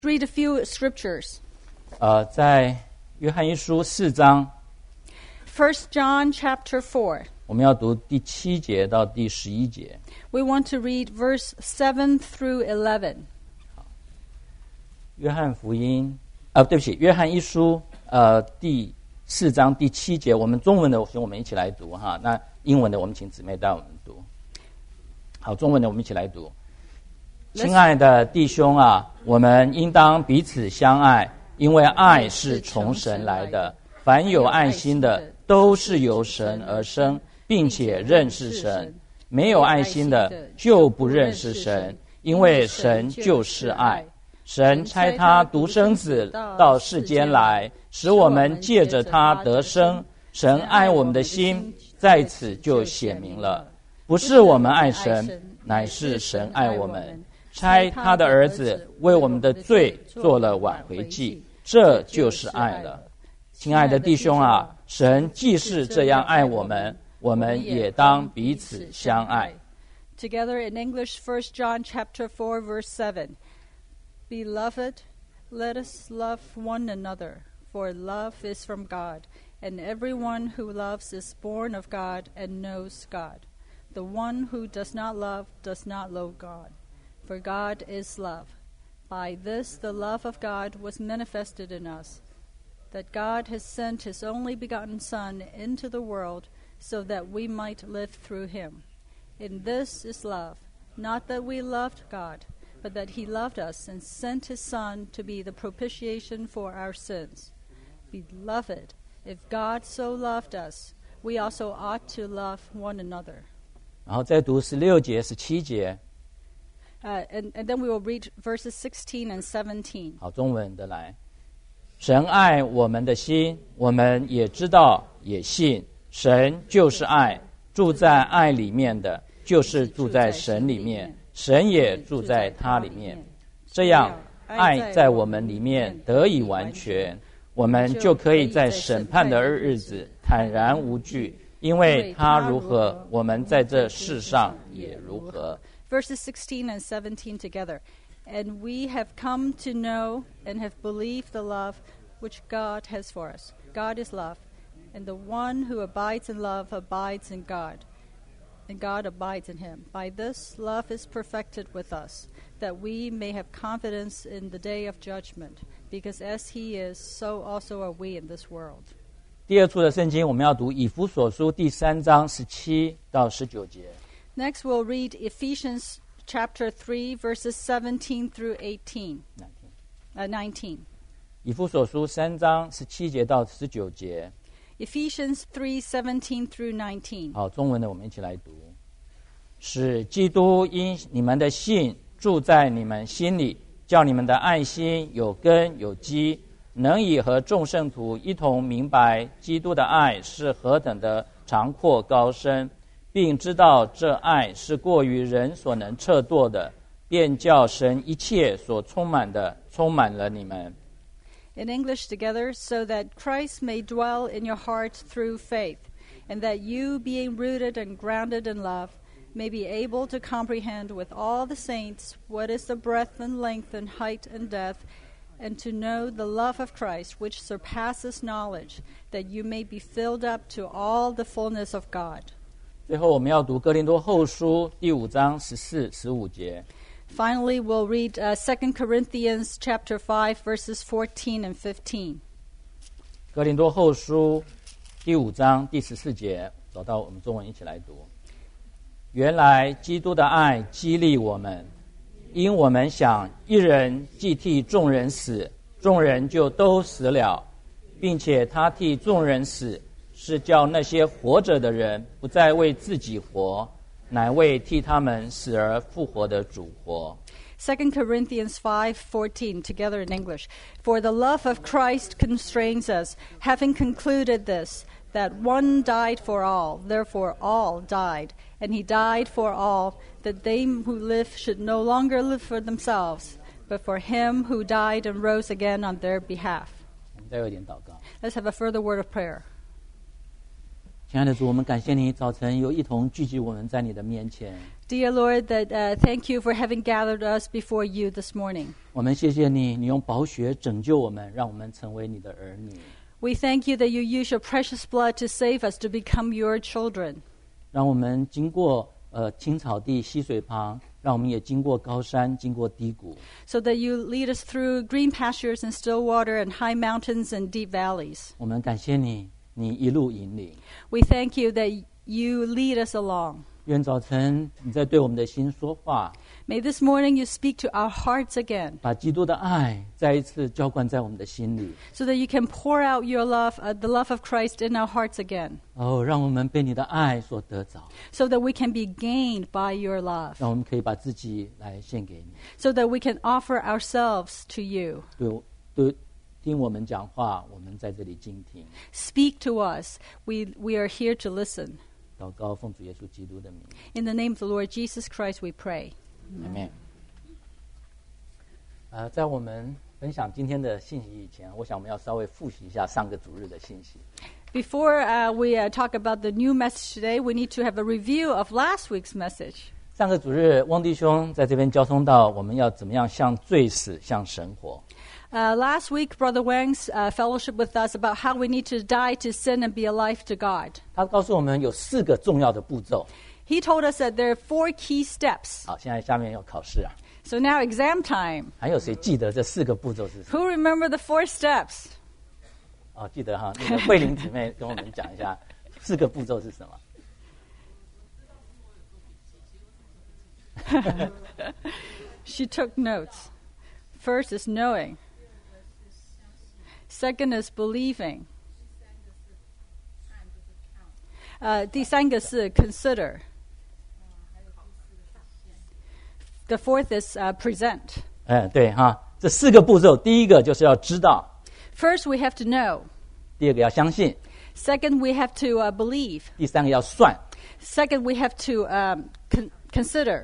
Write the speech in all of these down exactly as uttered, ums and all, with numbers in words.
Read a few scriptures. 呃，在约翰一书四章 First John chapter four. 我们要读第七节到第十一节。 We want to read verse seven through eleven. 约翰福音，呃，对不起，约翰一书，呃，第四章第七节，我们中文的，请我们一起来读哈。那英文的，我们请姊妹带我们读。好，中文的我们一起来读。亲爱的弟兄啊，我们应当彼此相爱，因为爱是从神来的。凡有爱心的，都是由神而生，并且认识神。没有爱心的，就不认识神，因为神就是爱。神差他独生子到世间来，使我们借着他得生。神爱我们的心在此就显明了，不是我们爱神，乃是神爱我们，差他的儿子为我们的罪做了挽回祭，这就是爱了。亲爱的弟兄啊，神既是这样爱我们，我们也当彼此相爱。 Together in English, First John chapter four, verse seven. Beloved, let us love one another, for love is from God, and everyone who loves is born of God and knows God. The one who does not love does not know God, for God is love. By this the love of God was manifested in us, that God has sent his only begotten Son into the world so that we might live through him. In this is love, not that we loved God, but that he loved us and sent his Son to be the propitiation for our sins. Beloved, if God so loved us, we also ought to love one another. 然后再读十六节、十七节。 Uh, and, and then we will read verses sixteen and seventeen. 好，中文的来。神爱我们的心，我们也知道，也信。神就是爱，住在爱里面的，就是住在神里面，神也住在他里面。这样，爱在我们里面得以完全，我们就可以在审判的日子坦然无惧，因为他如何，我们在这世上也如何。 Verses sixteen and seventeen together. And we have come to know and have believed the love which God has for us. God is love, and the one who abides in love abides in God, and God abides in him. By this love is perfected with us, that we may have confidence in the day of judgment, because as he is, so also are we in this world. 第二处的圣经，我们要读以弗所书第三章十七到十九节。 Next, we'll read Ephesians chapter three, verses seventeen through eighteen. Uh, nineteen. 以弗所书三章十七节到十九节。 Ephesians three, seventeen through nineteen. 好，中文的我们一起来读。使基督因你们的信住在你们心里，叫你们的爱心有根有基，能以和众圣徒一同明白基督的爱是何等的长阔高深，并知道这爱是过于人所能测度的，便叫神一切所充满的充满了你们。 In English together, so that Christ may dwell in your hearts through faith, and that you, being rooted and grounded in love, may be able to comprehend with all the saints what is the breadth and length and height and depth, and to know the love of Christ, which surpasses knowledge, that you may be filled up to all the fullness of God. 最后我们要读哥林多后书第五章十四、十五节。 Finally, we'll read uh, Second Corinthians chapter five, verses fourteen and fifteen. 哥林多后书第五章第十四节，找到我们中文一起来读。原来基督的爱激励我们，因我们想一人既替众人死，众人就都死了，并且他替众人死，是叫那些活着的人不再为自己活，乃为替他们死而复活的主活。 Second Corinthians five fourteen, together in English. For the love of Christ constrains us, having concluded this, that one died for all, therefore all died. And he died for all, that they who live should no longer live for themselves, but for him who died and rose again on their behalf. 我们再有一点祷告。 Let's have a further word of prayer. 亲爱的主，我们感谢你早晨又一同聚集我们在你的面前。 Dear Lord, that uh, thank you for having gathered us before you this morning. 我们谢谢你，你用宝血拯救我们，让我们成为你的儿女。 We thank you that you use your precious blood to save us, to become your children. 让我们经过呃青草地、溪水旁，让我们也经过高山，经过低谷。 So that you lead us through green pastures and still water and high mountains and deep valleys. 我们感谢你，你一路引领。 We thank you that you lead us along. 愿早晨你在对我们的心说话， May this morning you speak to our hearts again, 把基督的爱再一次浇灌在我们的心里。 so that you can pour out your love, uh, the love of Christ in our hearts again, 哦，让我们被你的爱所得着， so that we can be gained by your love, 让我们可以把自己来献给你。 so that we can offer ourselves to you. 对对，听我们讲话，我们在这里静听。 Speak to us. We, we are here to listen. 祷告，奉主耶稣基督的名。 In the name of the Lord Jesus Christ, we pray. Amen。呃，在我们分享今天的信息以前，我想我们要稍微复习一下上个主日的信息。 Before uh, we uh, talk about the new message today, we need to have a review of last week's message. 上个主日，汪弟兄在这边交通到我们要怎么样向罪死，向神活。 Uh, last week, Brother Wang's uh, fellowship with us about how we need to die to sin and be alive to God. 他告诉我们有四个重要的步骤。 He told us that there are four key steps. 好，现在下面要考试啊， So now exam time. 还有谁记得这四个步骤是什么？ Who remember the four steps? 哦，记得哈，那个慧玲姊妹跟我们讲一下四个步骤是什么。 She took notes. First is knowing. Second is believing. Uh, 第三个是 consider. The fourth is uh, present. 哎，对哈，这四个步骤，第一个就是要知道， First, we have to know. 第二个要相信， Second, we have to uh, believe. 第三个要算。 Second, we have to um, con- consider,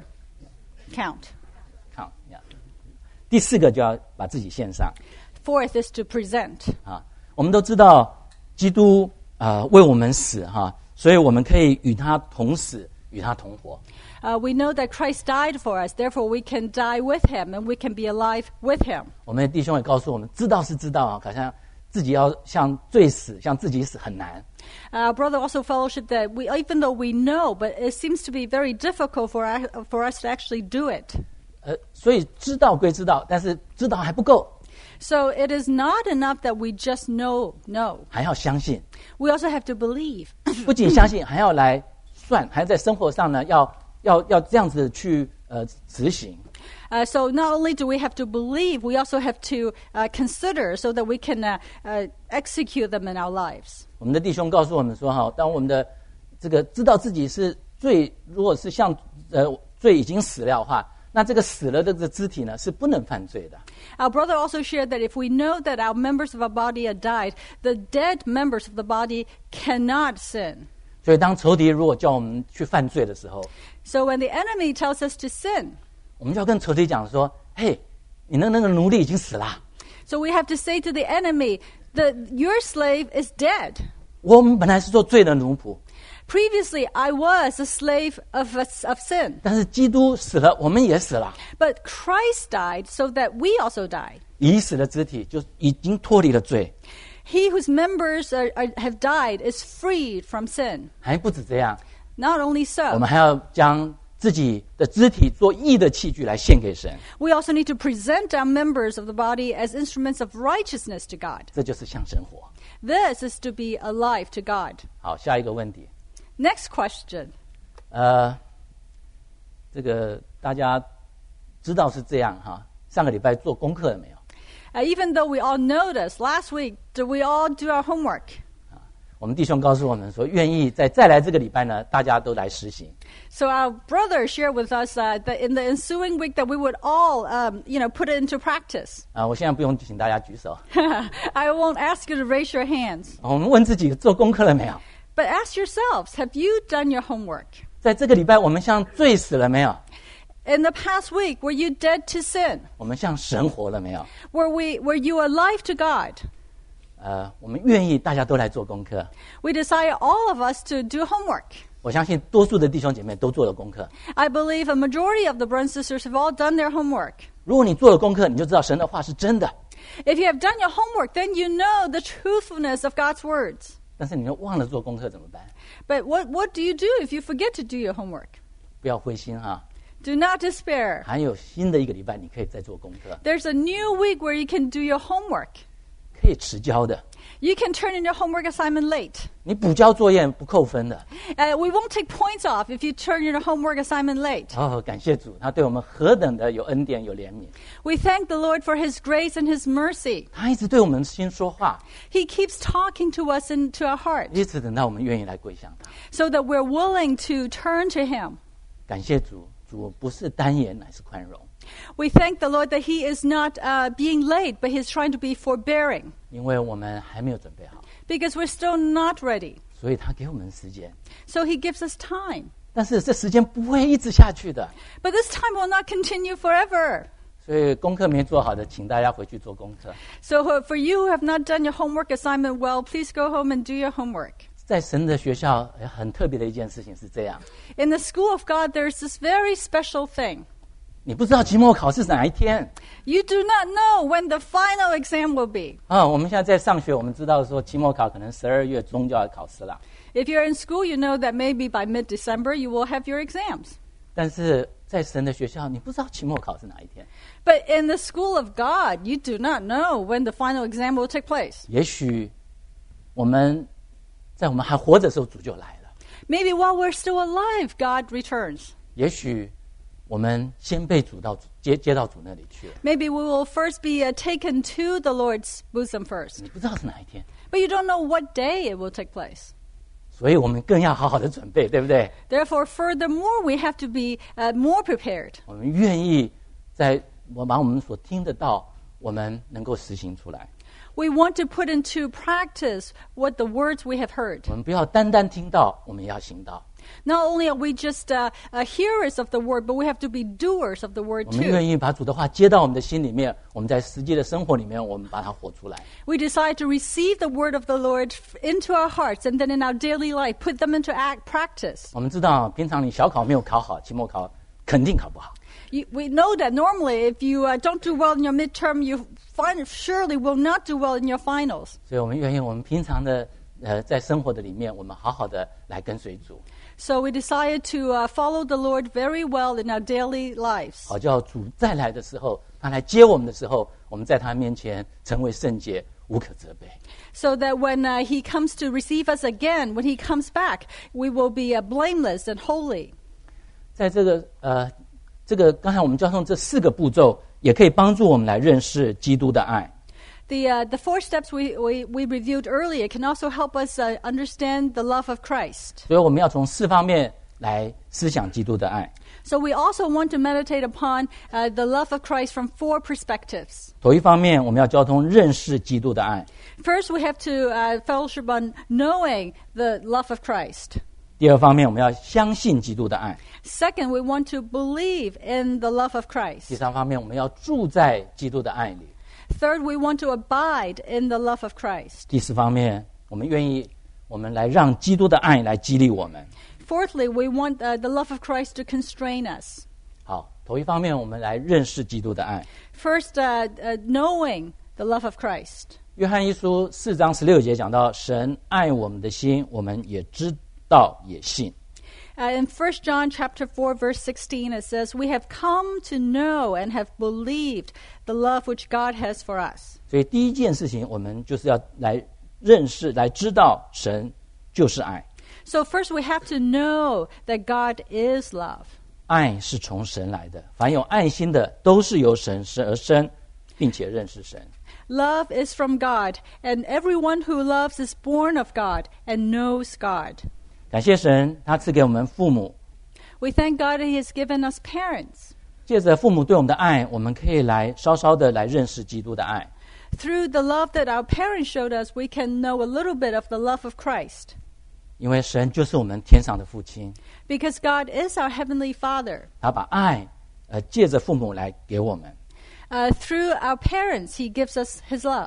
count. 看呀，第四个就要把自己献上 Fourth is to present. 啊。我们都知道，基督啊、呃、为我们死哈，所以我们可以与他同死，与他同活。 Uh, we know that Christ died for us, therefore we can die with him and we can be alive with him. 我们的弟兄也告诉我们，知道是知道啊，好像自己要向罪死，向自己死很难。 Our brother also fellowship that we, even though we know, but it seems to be very difficult for us, for us to actually do it. 呃，所以知道归知道，但是知道还不够， So it is not enough that we just know, know. 还要相信。 We also have to believe. 不仅相信，还要来算，还要在生活上呢，要要要这样子去呃执行。 Uh, so not only do we have to believe, we also have to uh, consider so that we can uh, uh, execute them in our lives. 我们的弟兄告诉我们说，哈，当我们的这个知道自己是罪，如果是像呃罪已经死了的话，那这个死了的这个肢体呢是不能犯罪的。 Our brother also shared that if we know that our members of our body are died, the dead members of the body cannot sin. 所以当仇敌如果叫我们去犯罪的时候， So when the enemy tells us to sin, 我们就要跟仇敌讲说：“嘿，你的那个奴隶已经死了， so we have to say to the enemy that your slave is dead. 我们本来是做罪的奴仆， Previously, I was a slave of, of sin, 但是基督死了，我们也死了。 but Christ died so that we also died. 已死的肢体就已经脱离了罪， He whose members are, are, have died is freed from sin. 还不止这样， Not only 我 so, 们还要将自己的肢体做义的器具来献给神， we also need to present our members of the body as instruments of righteousness to God. 这就是向神活。 This is to be alive to God. 好，下一个问题， Next question. 呃，这个大家知道是这样哈。上个礼拜做功课了没有？ Uh, even though we all know this, last week, did we all do our homework? 我们弟兄告诉我们说，愿意在再来这个礼拜呢，大家都来实行。 So our brother shared with us uh, that in the ensuing week that we would all, um, you know, put it into practice. 啊，我现在不用请大家举手， I won't ask you to raise your hands, 我们问自己做功课了没有？ but ask yourselves, have you done your homework? 在这个礼拜，我们向罪死了没有？ In the past week, were you dead to sin? 我们向神活了没有？ Were we, were you alive to God? 呃，我们愿意大家都来做功课。 We desire all of us to do homework. 我相信多数的弟兄姐妹都做了功课。 I believe a majority of the brothers and sisters have all done their homework. 如果你做了功课，你就知道神的话是真的。 If you have done your homework, then you know the truthfulness of God's words. 但是你又忘了做功课怎么办？ But what, what do you do if you forget to do your homework? 不要灰心哈， Do not despair. 还有新的一个礼拜，你可以再做功课， There's a new week where you can do your homework. 可以迟交的。 You can turn in your homework assignment late. 你补交作业不扣分的。 Uh, we won't take points off if you turn in your homework assignment late. 哦，感谢主，他对我们何等的有恩典有怜悯， We thank the Lord for His grace and His mercy. 他一直对我们心说话， He keeps talking to us into our heart 一直等到我们愿意来归向他。 so that we're willing to turn to Him. 感谢主，主不是单言，乃是宽容， We thank the Lord that He is not uh, being late, but He's trying to be forbearing 因为我们还没有准备好， because we're still not ready. 所以他给我们时间。 So He gives us time. 但是这时间不会一直下去的， But this time will not continue forever. 所以功课没做好的，请大家回去做功课。 So uh, for you who have not done your homework assignment well, please go home and do your homework. 在神的学校，呃很特别的一件事情是这样： In the school of God, there's this very special thing. 你不知道期末考试是哪一天 You do not know when the final exam will be. 啊？我们现在在上学，我们知道说期末考可能十二月中就要考试了， If you're in school, you know that maybe by mid-December you will have your exams. 但是在神的学校，你不知道期末考是哪一天。 But in the school of God, you do not know when the final exam will take place. 也许我们在我们还活着的时候，主就来了； Maybe while we're still alive, God returns. 也许我们先被主到主接接到主那里去了， Maybe we will first be uh, taken to the Lord's bosom first. 你不知道是哪一天， But you don't know what day it will take place. 所以我们更要好好的准备，对不对？ Therefore, furthermore, we have to be uh, more prepared. 我们愿意在我把我们所听得到，我们能够实行出来。 We want to put into practice what the words we have heard. 我们不要单单听到，我们也要行道。 Not only are we just uh, uh, hearers of the word, but we have to be doers of the word 我们 too. 愿意把主的话接到我们的心里面，我们在实际的生活里面，我们把它活出来。 We decide to receive the word of the Lord f- into our hearts and then in our daily life put them into act practice. 我们知道，平常你小考没有考好，期末考肯定考不好。 You, we know that normally if you uh, don't do well in your midterm, you find, surely will not do well in your finals. 所以我们愿意，我们平常的呃，在生活的里面，我们好好的来跟随主， So we decided to uh, follow the Lord very well in our daily lives. 好叫主再来的时候，他来接我们的时候，我们在他面前成为圣洁，无可责备。 So that when uh, he comes to receive us again, when he comes back, we will be uh, blameless and holy. 在这个呃，这个刚才我们交通这四个步骤，也可以帮助我们来认识基督的爱。 The, uh, the four steps we, we, we reviewed earlier can also help us uh, understand the love of Christ. 所以我们要从四方面来思想基督的爱。 So we also want to meditate upon uh, the love of Christ from four perspectives. 头一方面，我们要交通认识基督的爱； First, we have to uh, fellowship on knowing the love of Christ. 第二方面，我们要相信基督的爱； Second, we want to believe in the love of 第 Christ. 三方面，我们要住在基督的爱里； Third, we want to abide in the love of Christ. 第四方面，我们愿意我们来让基督的爱来激励我们。 Fourthly, we want uh, the love of Christ to constrain us. 好，头一方面，我们来认识基督的爱。 First, uh, uh, knowing the love of Christ. 约翰一书四章十六节讲到，神爱我们的心，我们也知道也信。 Uh, in First John chapter four, verse sixteen, it says, "We have come to know and have believed the love which God has for us." 所以第一件事情，我们就是要来认识、来知道神就是爱。 So first, we have to know that God is love. 爱是从神来的，凡有爱心的，都是由神而生，并且认识神。 Love is from God, and everyone who loves is born of God and knows God. 感谢神，他赐给我们父母， We thank God that He has given us parents. 借着父母对我们的爱，我们可以来稍稍的来认识基督的爱。 Through the love that our parents showed us, we can know a little bit of the love of Christ. 因为神就是我们天上的父亲， Because God is our Heavenly Father. 他把爱呃借着父母来给我们。 Uh, through our parents, He gives us His love.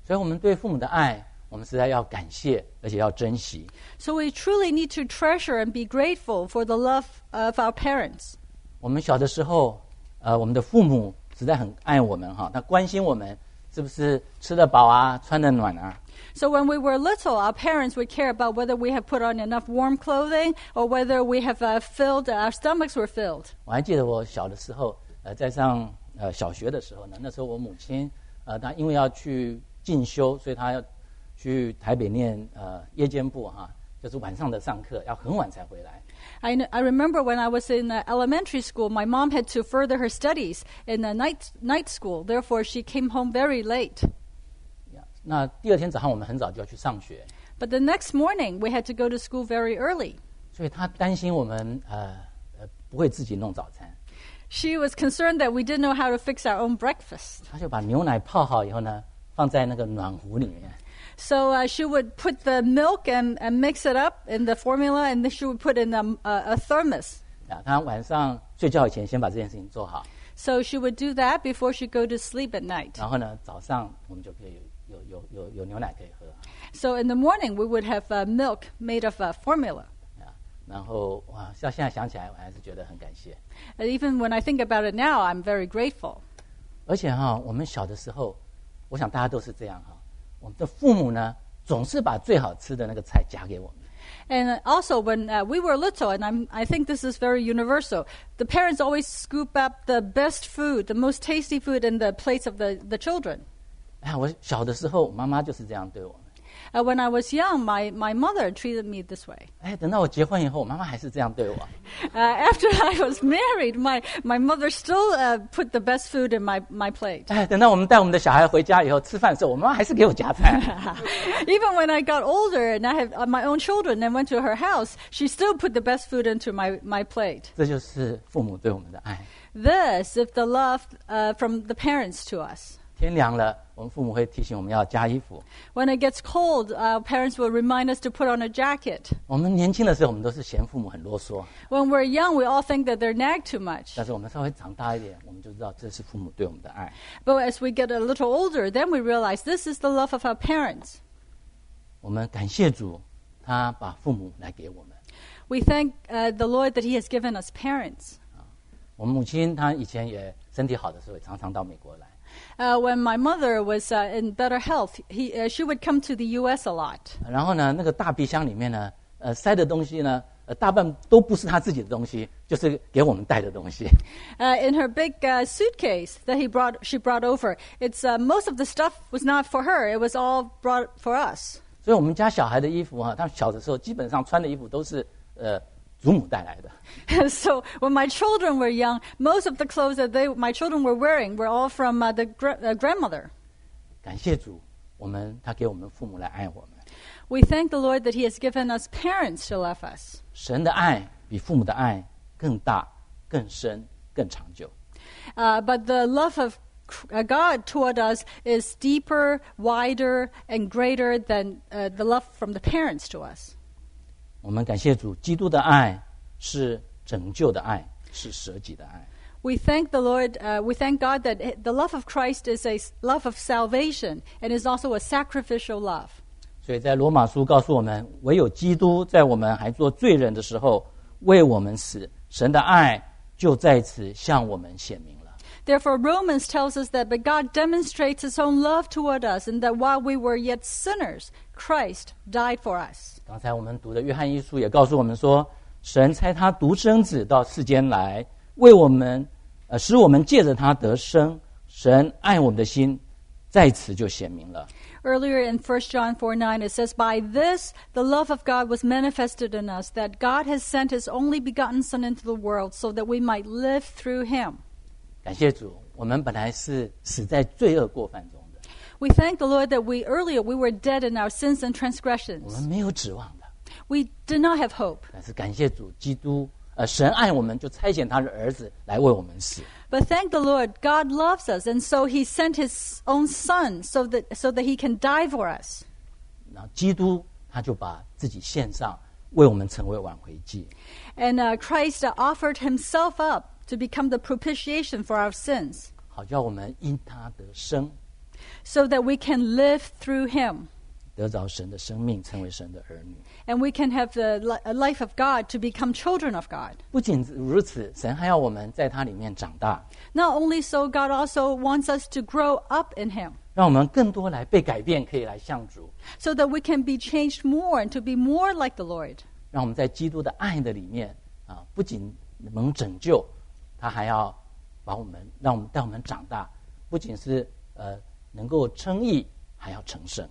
所以我们对父母的爱，我们实在要感谢，而且要珍惜。 So we truly need to treasure and be grateful for the love of our parents. 我们小的时候，呃，我们的父母实在很爱我们哈，他关心我们是不是吃得饱啊，穿得暖啊。 So when we were little, our parents would care about whether we have put on enough warm clothing or whether we have uh, filled, our stomachs were filled. 我还记得我小的时候，呃，在上呃小学的时候呢，那时候我母亲，呃，她因为要去进修，所以她要去台北念呃夜间部哈，就是晚上的上课，要很晚才回来。 I, I remember when I was in uh, elementary school, my mom had to further her studies in the night, night school. Therefore, she came home very late. 那第二天早上我们很早就要去上学。 But the next morning, we had to go to school very early. 所以她担心我们呃呃不会自己弄早餐。 She was concerned that we didn't know how to fix our own breakfast. 她就把牛奶泡好以后呢，放在那个暖壶里面。 So uh, she would put the milk and, and mix it up in the formula, and then she would put in a, a, a thermos. 啊，她晚上睡觉以前先把这件事情做好。 So she would do that before she go to sleep at night. 然后呢，早上我们就可以有有有有牛奶可以喝。 So in the morning we would have uh, milk made of uh, formula. 啊，然后哇，像现在想起来，我还是觉得很感谢。 And even when I think about it now, I'm very grateful. 而且哈，我们小的时候，我想大家都是这样哈。我们的父母呢，总是把最好吃的那个菜夹给我们。 And also, when uh, we were little, and I'm, I think this is very universal, the parents always scoop up the best food, the most tasty food in the plates of the, the children. 哎，我小的时候，妈妈就是这样对我们。 Uh, when I was young, my, my mother treated me this way. 哎，等到我结婚以后，我妈妈还是这样对我。 Uh, after I was married, my, my mother still uh, put the best food in my, my plate. 哎，等到我们带我们的小孩回家以后，吃饭的时候，我妈妈还是给我夹菜。 Even when I got older and I had uh, my own children and went to her house, she still put the best food into my, my plate. 这就是父母对我们的爱。 This is the love uh, from the parents to us. 天凉了，我们父母会提醒我们要加衣服。 When it gets cold, our parents will remind us to put on a jacket. 我们年轻的时候，我们都是嫌父母很啰嗦。 When we're young, we all think that they're nag too much. 但是我们稍微长大一点，我们就知道这是父母对我们的爱。 But as we get a little older, then we realize this is the love of our parents. 我们感谢主，他把父母来给我们。 We thank uh, the Lord that He has given us parents. 我们母亲她以前也身体好的时候，也常常到美国来。 Uh, when my mother was uh, in better health, he, uh, she would come to the U S a lot. 然后呢，那个大皮箱里面呢，呃，塞的东西呢，呃，大半都不是她自己的东西，就是给我们带的东西。 Uh, in her big uh, suitcase that he brought, she brought over, it's uh, most of the stuff was not for her; it was all brought for us. 所以我们家小孩的衣服啊，他们小的时候基本上穿的衣服都是呃祖母带来的。 So when my children were young, most of the clothes that they, my children were wearing were all from uh, the gra- uh, grandmother. 感谢主，我们他给我们父母来爱我们。 We thank the Lord that He has given us parents to love us. 神的爱比父母的爱更大、更深、更长久。 Uh, but the love of uh, God toward us is deeper, wider, and greater than uh, the love from the parents to us. 我们感谢主，基督的爱是拯救的爱，是舍己的爱。 We thank the Lord, uh, we thank God that the love of Christ is a love of salvation and is also a sacrificial love. 所以在罗马书告诉我们，唯有基督在我们还做罪人的时候为我们死，神的爱就在此向我们显明了。 Therefore, Romans tells us that but God demonstrates His own love toward us, and that while we were yet sinners, Christ died for us. 刚才我们读的约翰一书也告诉我们说，神差他独生子到世间来，为我们，呃，使我们借着他得生。神爱我们的心，在此就显明了。 Earlier in First John four nine, it says, By this the love of God was manifested in us, that God has sent His only begotten Son into the world, so that we might live through Him. 感谢主，我们本来是死在罪恶过犯中的， We thank the Lord that we earlier we were dead in our sins and 我 transgressions. 们没有指望的。 We did not have hope. 但是感谢主，基督，呃，神爱我们，就差遣他的儿子来为我们死。 But thank the Lord, God loves us, and so He sent His own Son so that so that He can die for us. 然后基督他就把自己献上，为我们成为挽回祭。 And uh, Christ uh, offered Himself up to become the propitiation for our sins, 好叫我们因他得生。 so that we can live through him. 得着神的生命，成为神的儿女。 And we can have the li- life of God to become children of God. 不仅如此，神还要我们在他里面长大， Not only so, God also wants us to grow up in him, 让我们更多来被改变，可以来向主， so that we can be changed more and to be more like the Lord. 让我们在基督的爱的里面啊，不仅能拯救，他还要把我们让我们带我们长大，不仅是呃能够称义，还要成圣。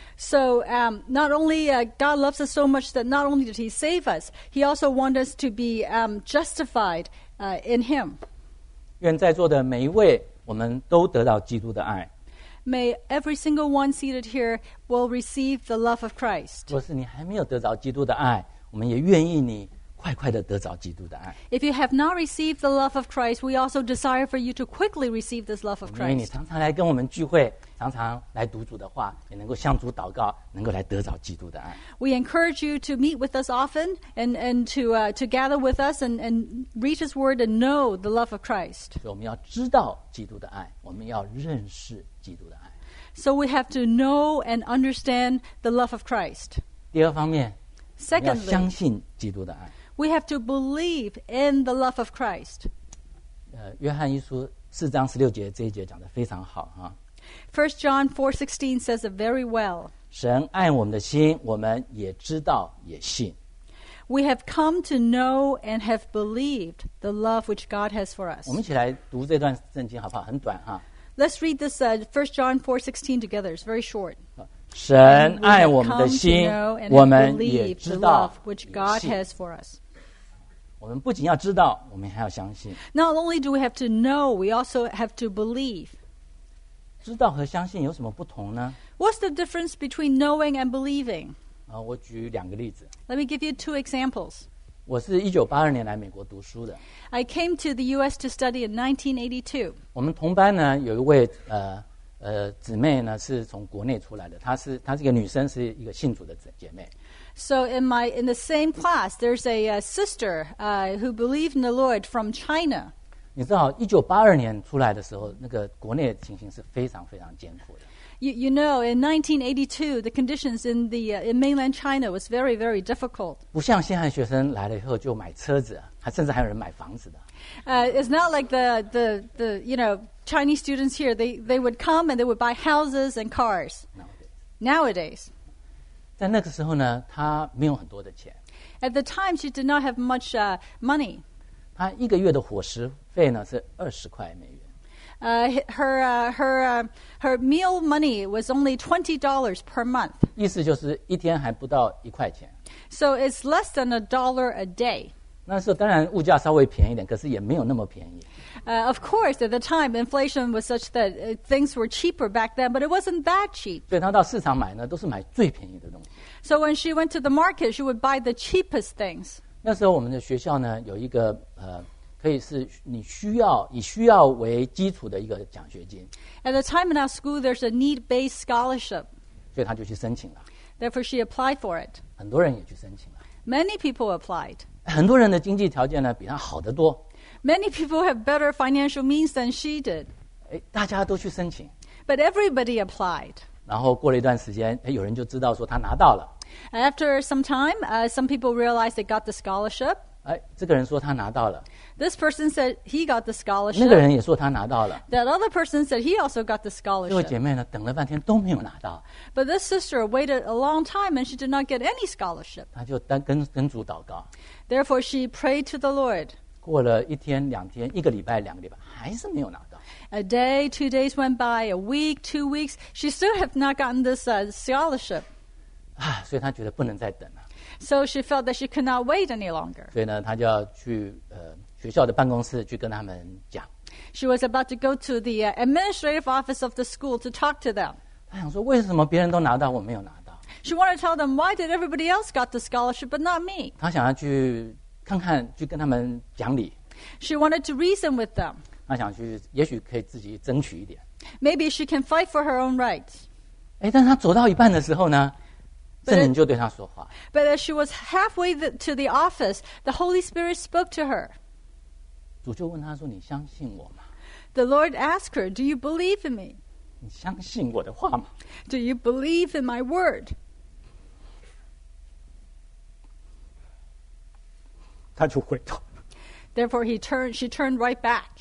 So um, not only uh, God loves us so much that not only did he save us, he also wants us to be um, justified uh, in him. 愿在座的每一位，我们都得到基督的爱。 May every single one seated here will receive the love of Christ. 若是你还没有得着基督的爱，我们也愿意你快快的得着基督的爱。 If you have not received the love of Christ, we also desire for you to quickly receive this love of 因为你 Christ. 常常来跟我们聚会，常常来读主的话，也能够向主祷告，能够来得着基督的爱。 We encourage you to meet with us often and, and to, uh, to gather with us and, and read his word and know the love of Christ. 所以我们要知道基督的爱，我们要认识基督的爱。 So we have to know and understand the love of Christ. 第二方面，我们要 Secondly, 相信基督的爱。 we have to believe in the love of Christ. 呃，约翰一书四章十六节这一节讲得非常好哈。 First John four sixteen says it very well. 神爱我们的心，我们也知道也信。 We have come to know and have believed the love which God has for us. 我们一起来读这段圣经好不好？很短哈。 Let's read this uh, First John four sixteen together. It's very short. 神 We 爱 have 我们的 come to 心 know，and 我 have 们也 believed 知 the 道 love which 也 God 信。 has for us. 我们不仅要知道，我们还要相信。 Not only do we have to know, we also have to believe. 知道和相信有什么不同呢？ What's the difference between knowing and believing? 啊，我举两个例子。 Let me give you two examples. 我是一九八二年来美国读书的。 I came to the U S to study in nineteen eighty-two. 我们同班呢有一位呃呃姊妹呢是从国内出来的，她是她这个女生，是一个信主的姐妹。 So in my in the same class, there's a, uh sister uh, who believed in the Lord from China. 你知道，一九八二年出来的时候，那个国内的情形是非常非常艰苦的。 You, you know, in nineteen eighty-two, the conditions in the uh, in mainland China was very, very difficult. 不像现在学生来了以后就买车子，还甚至还有人买房子的。 Uh, it's not like the, the, the you know Chinese students here. They they would come and they would buy houses and cars. Nowadays, 在那个时候呢，她没有很多的钱， at the time, she did not have much uh, money. 她一个月的伙食费呢是二十块美元。 Uh, h- her uh, her uh, her meal money was only twenty dollars per month. 意思就是一天还不到一块钱。 So it's less than a dollar a day. 那时候当然物价稍微便宜一点，可是也没有那么便宜。 Uh, of course, at the time, inflation was such that uh, things were cheaper back then, but it wasn't that cheap. 所以她到市场买呢，都是买最便宜的东西。 So when she went to the market, she would buy the cheapest things. 那时候我们的学校呢有一个呃，可以是你需要以需要为基础的一个奖学金， At the time in our school, there's a need-based scholarship. 所以她就去申请了。 Therefore, she applied for it. 很多人也去申请了， Many people applied. 很多人的经济条件呢比她好得多， Many people have better financial means than she did. 哎，大家都去申请。 But everybody applied. 然后过了一段时间，哎，有人就知道说她拿到了， After some time, uh, some people realized they got the scholarship. 哎，这个人说他拿到了， This person said he got the 那个 scholarship. 人也说他拿到了。 That other person said he also got the 这位姐 scholarship. 妹呢，等了半天都没有拿到， But this sister waited a long time and she did not get any scholarship. 她就单跟跟主祷告。 Therefore, she prayed to the Lord. 过了一天、两天、一个礼拜、两个礼拜，还是没有拿到。 A day, two days went by, a week, two weeks. She still have not gotten this uh, scholarship. 啊，所以她觉得不能再等了， So she felt that she could not wait any longer. 所以呢，她就要去呃学校的办公室去跟他们讲。 She was about to go to the uh, administrative office of the school to talk to them. 她想说，为什么别人都拿到，我没有拿到？ She wanted to tell them, why did everybody else got the scholarship but not me? 她想要去看看，去跟他们讲理。 She wanted to reason with them. 她想去，也许可以自己争取一点。 Maybe she can fight for her own rights. 哎，但是她走到一半的时候呢， But 圣灵就对她说话。 But as she was halfway the, to the office, the Holy Spirit spoke to her. 主就问她说：“你相信我吗 The Lord asked her, do you believe in me?？” 你相信我的话吗？ Do you believe in my word? 他就回头， Therefore, he turned. She turned right back.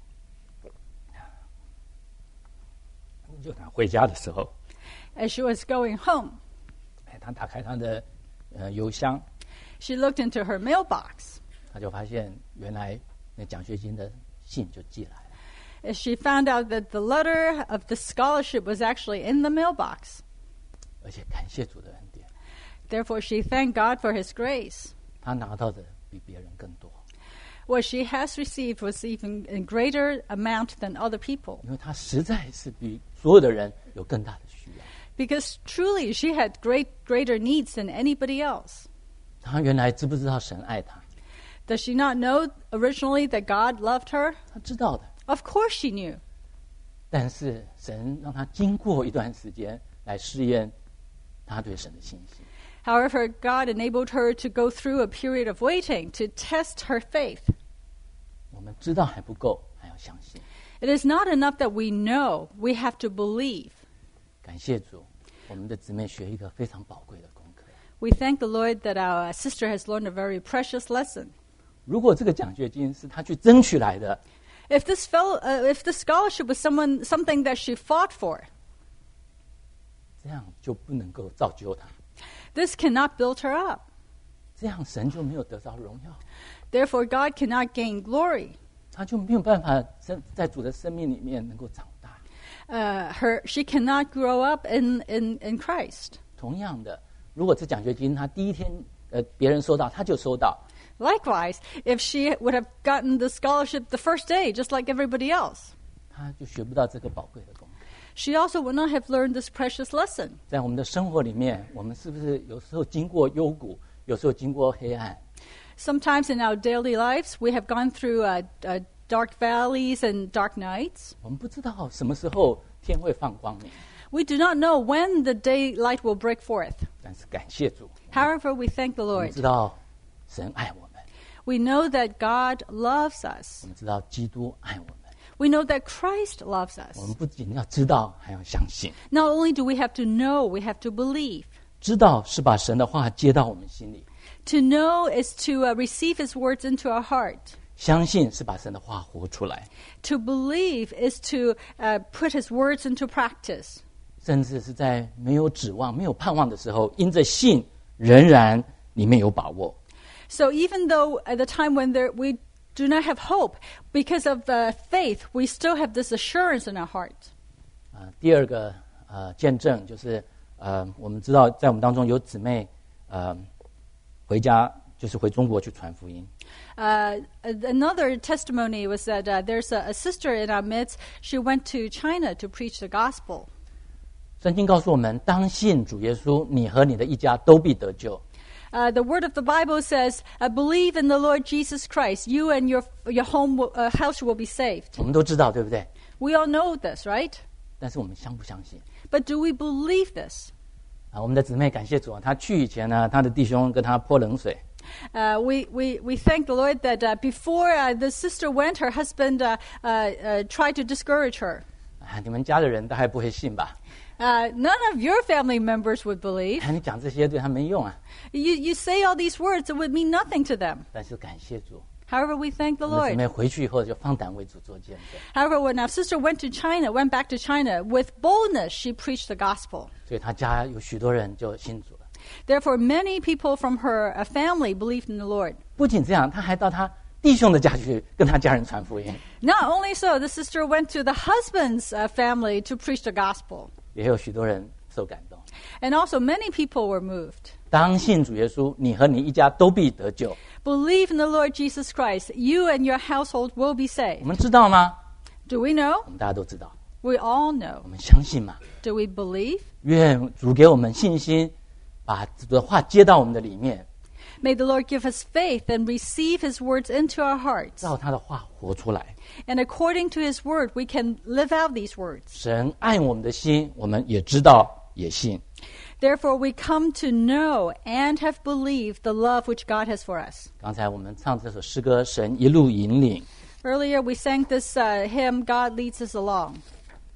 就他回家的时候， As she was going home, 哎，他打开他的呃邮箱， she looked into her mailbox. 他就发现原来那奖学金的信就寄来了。 As she found out that the letter of the scholarship was actually in the mailbox. 而且感谢主的恩典， Therefore, she thanked God for his grace. 他拿到的比别人更多， What she has received was even in greater amount than other people. 因为他实在是比所有的人有更大的需要。 Because truly, she had great, greater needs than anybody else. 他原来知不知道神爱他？ Does she not know originally that God loved her? 他知道的， Of course she knew. 但是神让他经过一段时间来试验他对神的信心。 However, God enabled her to go through a period of waiting to test her faith. 我们知道还不够，还要相信。 It is not enough that we know, we have to believe. 感谢主，我们的姊妹学一个非常宝贵的功课。 We thank the Lord that our sister has learned a very precious lesson. 如果这个奖学金是她去争取来的， If this fellow, uh, if the scholarship was someone something that she fought for, 这样就不能够造就她， this cannot build her up. 这样神就没有得到荣耀， Therefore, God cannot gain glory. 她就没有办法在在主的生命里面能够长大。 Uh, her, she cannot grow up in, in, in Christ. 同样的，如果这奖学金她第一天呃别人收到，她就收到， Likewise, if she would have gotten the scholarship the first day, just like everybody else, 她就学不到这个宝贵的功课。 she also would not have learned this precious lesson. 在我们的生活里面，我们是不是有时候经过幽谷，有时候经过黑暗？ Sometimes in our daily lives, we have gone through uh, uh, dark valleys and dark nights. 我们不知道什么时候天会放光明， We do not know when the daylight will break forth. 但是感谢主， However, we thank the 我们 Lord. 知道神爱我们， We know that God loves us. 我们知道基督爱我们。 We know that Christ loves 我 us. 们不仅要知道，还要相信。 Not only do we have to know, we have to believe. 知道是把神的话接到我们心里， To know is to uh, receive His words into our heart. 相信是把神的话活出来， To believe is to uh, put His words into practice. 甚至是在没有指望、没有盼望的时候，因着信，仍然里面有把握。 So even though at the time when there, we do not have hope, because of uh, faith, we still have this assurance in our heart. 啊、第二个呃见证就是呃，我们知道在我们当中有姊妹呃回家就是回中国去传福音。 Uh, another testimony was that uh, there's a, a sister in our midst. She went to China to preach the gospel. 圣经告诉我们，当信主耶稣，你和你的一家都必得救。 Uh, the word of the Bible says, uh, "Believe in the Lord Jesus Christ. You and your your home will, uh, house will be saved." 我们都知道，对不对？ We all know this, right? 但是我们相不相信？ But do we believe this? 啊，我们的姊妹感谢主啊，她去以前呢，她的弟兄跟她泼冷水， Uh, we, we, we thank the Lord that uh, before uh, the sister went, her husband uh, uh, uh, tried to discourage her. 啊，你们家的人大概不会信吧？ Uh, none of your family members would believe. 啊，你讲这些对他没用啊。 You, you say all these words, it would mean nothing to them. 但是感谢主， However, we thank the 我们姊 Lord. 妹回去以后就放胆为主做见证， However, when our sister went to China, went back to China, with boldness she preached the gospel. 所以她家有许多人就信主了。 Therefore, many people from her uh, family believed in the Lord. 不仅这样，她还到她弟兄的家去跟她家人传福音， Not only so, the sister went to the husband's uh, family to preach the gospel. 也有许多人受感动。 And also, many people were moved. 当信主耶稣，你和你一家都必得救。 Believe in the Lord Jesus Christ. You and your household will be 我 saved. 们知道吗？ Do we know? 我们大家都知道。 We all know. 我们相信吗？ Do we believe? 愿主给我们信心，把主的话接到我们的里面， May the Lord give us faith and receive His words into our hearts. 照他的话活出来。 And according to His word, we can live out these words. 神爱我们的心，我们也知道，也信。 Therefore, we come to know and have believed the love which God has for us. 刚才我们唱这首诗歌，神一路引领。 Earlier, we sang this uh, hymn, God leads us along.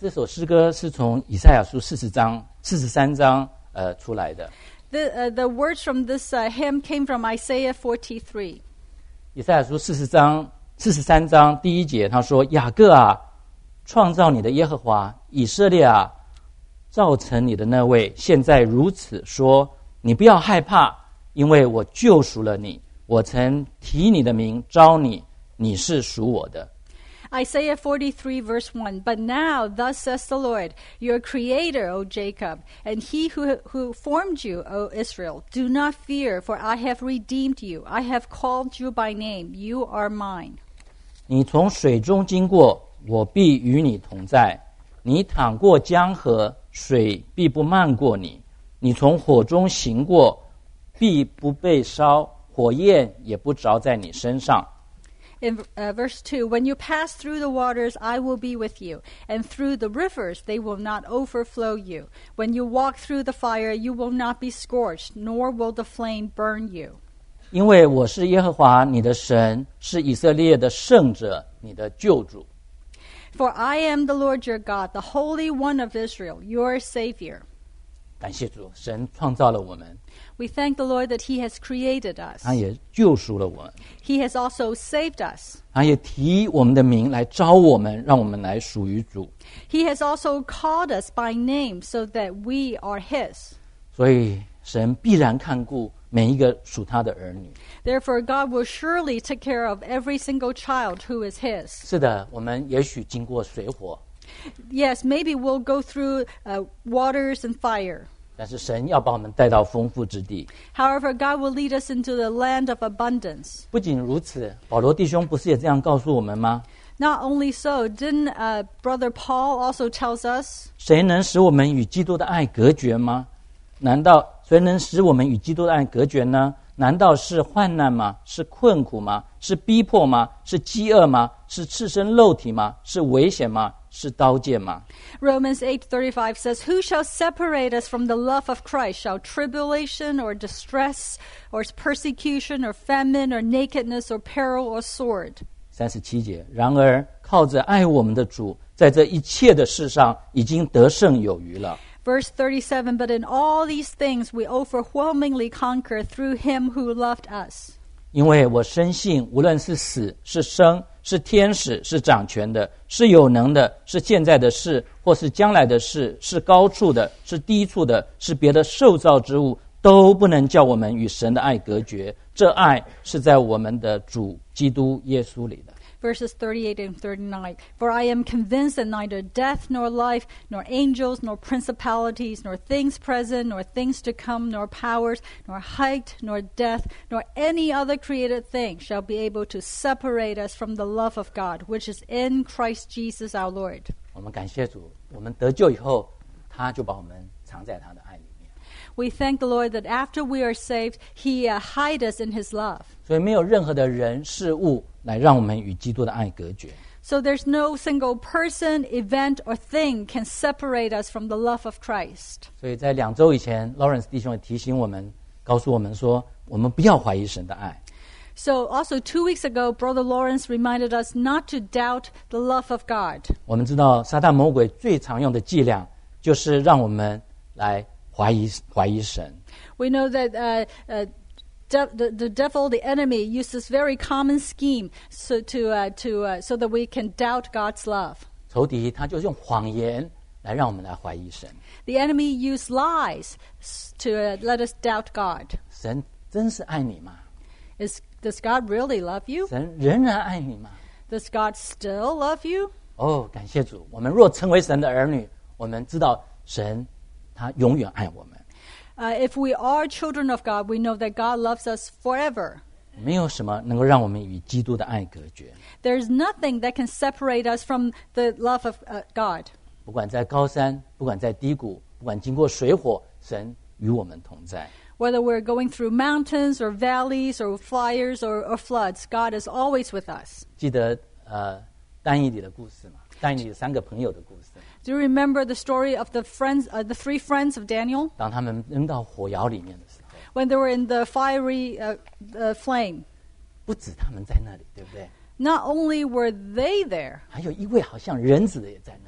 这首诗歌是从以赛亚书四十章、四十三章呃出来的。 The, uh, the words from this uh, hymn came from Isaiah forty-three. 以赛亚书四十章、四十三章第一节，他说：“雅各啊，创造你的耶和华，以色列啊，造成你的那位，现在如此说：你不要害怕，因为我救赎了你，我曾提你的名召你，你是属我的。” Isaiah forty-three, verse one. But now, thus says the Lord, your creator, O Jacob, and he who, who formed you, O Israel. Do not fear, for I have redeemed you. I have called you by name. You are mine. 你从水中经过，我必与你同在；你淌过江河，水必不漫过你；你从火中行过，必不被烧，火焰也不着在你身上。 In uh, verse two, when you pass through the waters, I will be with you, and through the rivers, they will not overflow you. When you walk through the fire, you will not be scorched, nor will the flame burn you. 因为我是耶和华你的神，是以色列的圣者，你的救主。 For I am the Lord your God, the Holy One of Israel, your Savior. 感谢主，神创造了我们， We thank the Lord that He has created us. 他也救赎了我们， He has also saved us. 他也提我们的名来招我们，让我们来属于主。 He has also called us by name so that we are His. 所以神必然看顾每一个属他的儿女。 Therefore, God will surely take care of every single child who is His. 是的，我们也许经过水火， Yes, maybe we'll go through uh, waters and fire. 但是神要把我们带到丰富之地。 However, God will lead us into the land of abundance. 不仅如此，保罗弟兄不是也这样告诉我们吗？ Not only so, didn't uh, Brother Paul also tells us, 谁能使我们与基督的爱隔绝吗？难道谁能使我们与基督的爱隔绝呢？难道是患难吗？是困苦吗？是逼迫吗？是饥饿吗？是赤身肉体吗？是危险吗？是刀剑吗？ Romans eight thirty-five says, Who shall separate us from the love of Christ? Shall tribulation or distress or persecution or famine or nakedness or peril or sword? 三十七节，然而靠着爱我们的主，在这一切的事上已经得胜有余了。 Verse thirty-seven, But in all these things we overwhelmingly conquer through him who loved us. 因为我深信，无论是死是生，是天使，是掌权的，是有能的，是现在的事，或是将来的事，是高处的，是低处的，是别的受造之物，都不能叫我们与神的爱隔绝。这爱是在我们的主基督耶稣里的。 Verses thirty-eight and thirty-nine, For I am convinced that neither death nor life, nor angels, nor principalities, nor things present, nor things to come, nor powers, nor height, nor depth, nor any other created thing shall be able to separate us from the love of God, which is in Christ Jesus our Lord. 我们感谢主，我们得救以后，他就把我们藏在他的爱里面。 We thank the Lord that after we are saved, He uh, hide us in His love. 所以没有任何的人事物来让我们与基督的爱隔绝。 So there's no single person, event, or thing can separate us from the love of Christ. 所以在两周以前 Lawrence 弟兄也提醒我们，告诉我们说，我们不要怀疑神的爱。 So also two weeks ago, Brother Lawrence reminded us not to doubt the love of God. 我们知道撒旦魔鬼最常用的伎俩，就是让我们来怀疑怀疑神。 We know that uh, uh, de- the, the devil, the enemy, used this very common scheme so to uh, to uh, so that we can doubt God's love. 仇敌他就用谎言来让我们来怀疑神。 The enemy used lies to uh, let us doubt God. 神真是爱你吗？ Is does God really love you? 神仍然爱你吗？ Does God still love you? 哦，感谢主！我们若成为神的儿女，我们知道神他永远爱我们。 Uh, if we are children of God, we know that God loves us forever. 没有什么能够让我们与基督的爱隔绝。 There's nothing that can separate us from the love of uh, God. 不管在高山，不管在低谷，不管经过水火，神与我们同在。 Whether we're going through mountains or valleys or fires or, or floods, God is always with us. 记得呃但以理的故事吗？但以理三个朋友的故事。 Do you remember the story of the friends, uh, the three friends of Daniel? 当他们扔到火窑里面的时候， When they were in the fiery uh, uh, flame. 不止他们在那里，对不对？ Not only were they there, 还有一位好像人子的也在那里。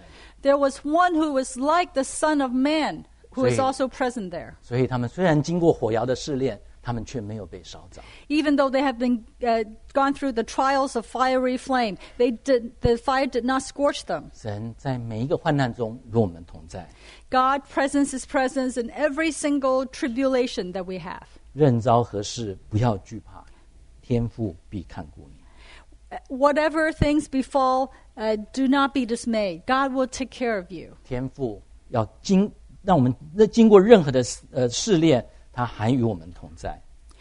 There was one who was like the Son of Man, who is 所以- also present there. 所以他们虽然经过火窑的试炼，他们却没有被烧着。 Even though they have been uh, gone through the trials of fiery flame, they did, the fire did not scorch them. 神在每一个患难中与我们同在， God presents His presence in every single tribulation that we have. 任遭何事不要惧怕，天父必看顾你。 Whatever things befall, uh, do not be dismayed. God will take care of you. 天父要经让我们经过任何的呃试炼，他还与我们同在。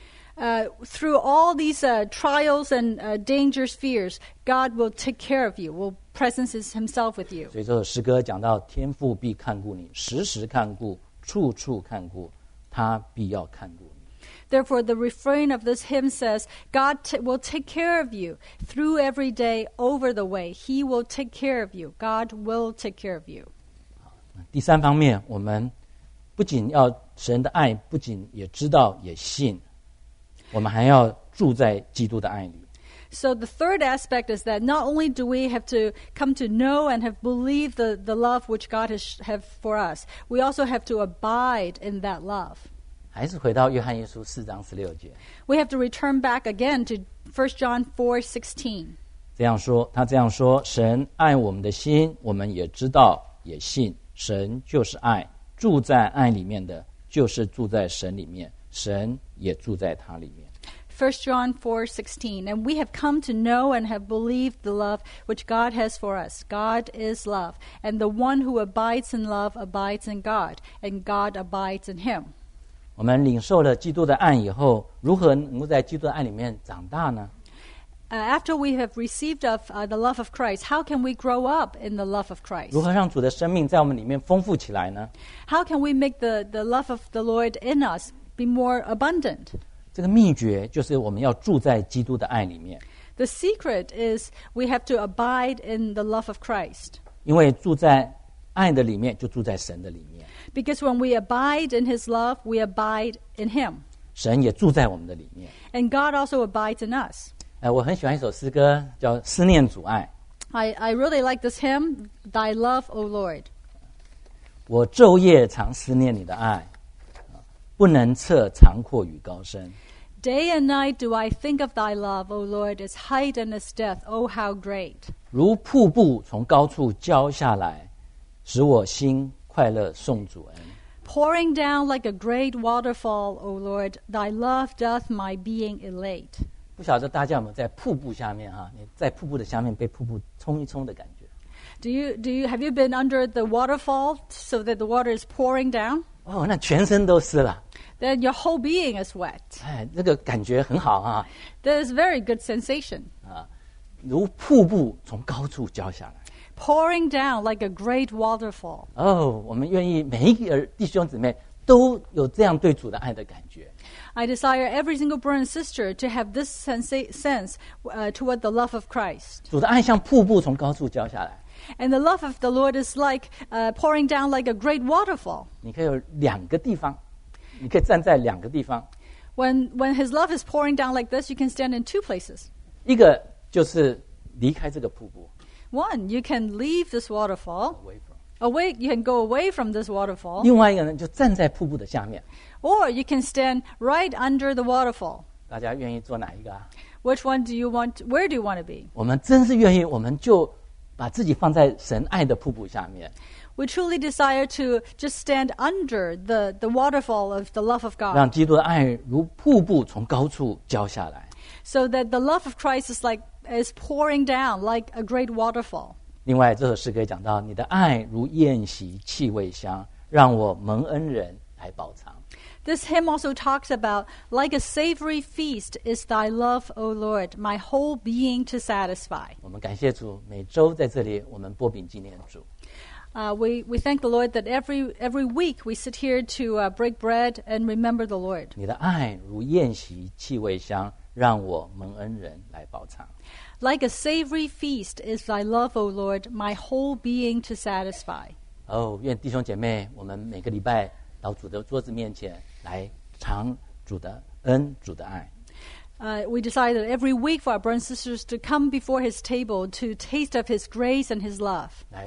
Uh, through all these uh, trials and uh, dangers, fears, God will take care of you, will presence Himself with you. 所以这首诗歌讲到天父必看顾你，时时看顾，处处看顾，他必要看顾你。 Therefore, the refrain of this hymn says, God t- will take care of you through every day, over the way. He will take care of you. God will take care of you. 第三方面，我们不仅要神的爱，不仅也知道也信，我们还要住在基督的爱里。 So the third aspect is that not only do we have to come to know and have believed the, the love which God has have for us, we also have to abide in that love. 还是回到约翰一书四章十六节， We have to return back again to First John four sixteen. 这样说，他这样说：神爱我们的心，我们也知道也信。神就是爱，住在爱里面的，就是住在神里面，神也住在他里面。 First John four sixteen. And we have come to know and have believed the love which God has for us. God is love, and the one who abides in love abides in God, and God abides in him. 我们领受了基督的爱以后，如何能够在基督的爱里面长大呢？ Uh, after we have received of uh, the love of Christ, how can we grow up in the love of Christ? 如何让主的生命在我们里面丰富起来呢？ How can we make the, the love of the Lord in us be more abundant? 这个秘诀就是我们要住在基督的爱里面， The secret is we have to abide in the love of Christ. 因为住在爱的里面，就住在神的里面， Because when we abide in his love, we abide in him. 神也住在我们的里面。 And God also abides in us. 呃，我很喜欢一首诗歌，叫《思念主爱》。 I, I really like this hymn, Thy Love, O Lord. 我昼夜常思念你的爱，不能测长阔与高深。 Day and night do I think of thy love, O Lord, its height and its depth, oh how great. 如瀑布从高处浇下来，使我心快乐颂主恩。 Pouring down like a great waterfall, O Lord, thy love doth my being elate. 不晓得大家有没有在瀑布下面哈？你在瀑布的下面被瀑布冲一冲的感觉。 Do you, do you, have you been under the waterfall so that the water is pouring down? 哦，那全身都湿了， Then your whole being is wet. 哎，这个感觉很好啊 That is very good sensation. 啊！如瀑布从高处浇下来。 Pouring down like a great waterfall. 哦，我们愿意每一个弟兄姊妹都有这样对主的爱的感觉。 I desire every single brother and sister to have this sensa- sense uh, toward the love of Christ. 主的爱像瀑布从高处浇下来， And the love of the Lord is like uh, pouring down like a great waterfall. 你可以有两个地方，你可以站在两个地方， When, when his love is pouring down like this, you can stand in two places. 一个就是离开这个瀑布 One, you can leave this waterfall. away from， Away, you can go away from this waterfall. 另外一个呢就站在瀑布的下面。 Or you can stand right under the waterfall. 大家愿意做哪一个啊？ Which one do you want? Where do you want to be? 我们真是愿意，我们就把自己放在神爱的瀑布下面， We truly desire to just stand under the, the waterfall of the love of 让 God, 基督的爱如瀑布从高处浇下来。 so that the love of Christ is like is pouring down like a great waterfall. 另外，这首诗歌讲到你的爱如宴席气味香，让我蒙恩人来饱尝。 This hymn also talks about, like a savory feast is thy love, O Lord, my whole being to satisfy. 我们感谢主，每周在这里我们波饼纪念主。 Uh, we, we thank the Lord that every, every week we sit here to uh, break bread and remember the Lord. 你的爱如宴席气味香，让我蒙恩人来饱尝。 Like a savory feast is thy love, O Lord, my whole being to satisfy. 哦，愿弟兄姐妹，我们每个礼拜到主的桌子面前来尝主的恩、主的爱。 Uh, we decided every week for our brothers and sisters to come before his table to taste of his grace and his love. 来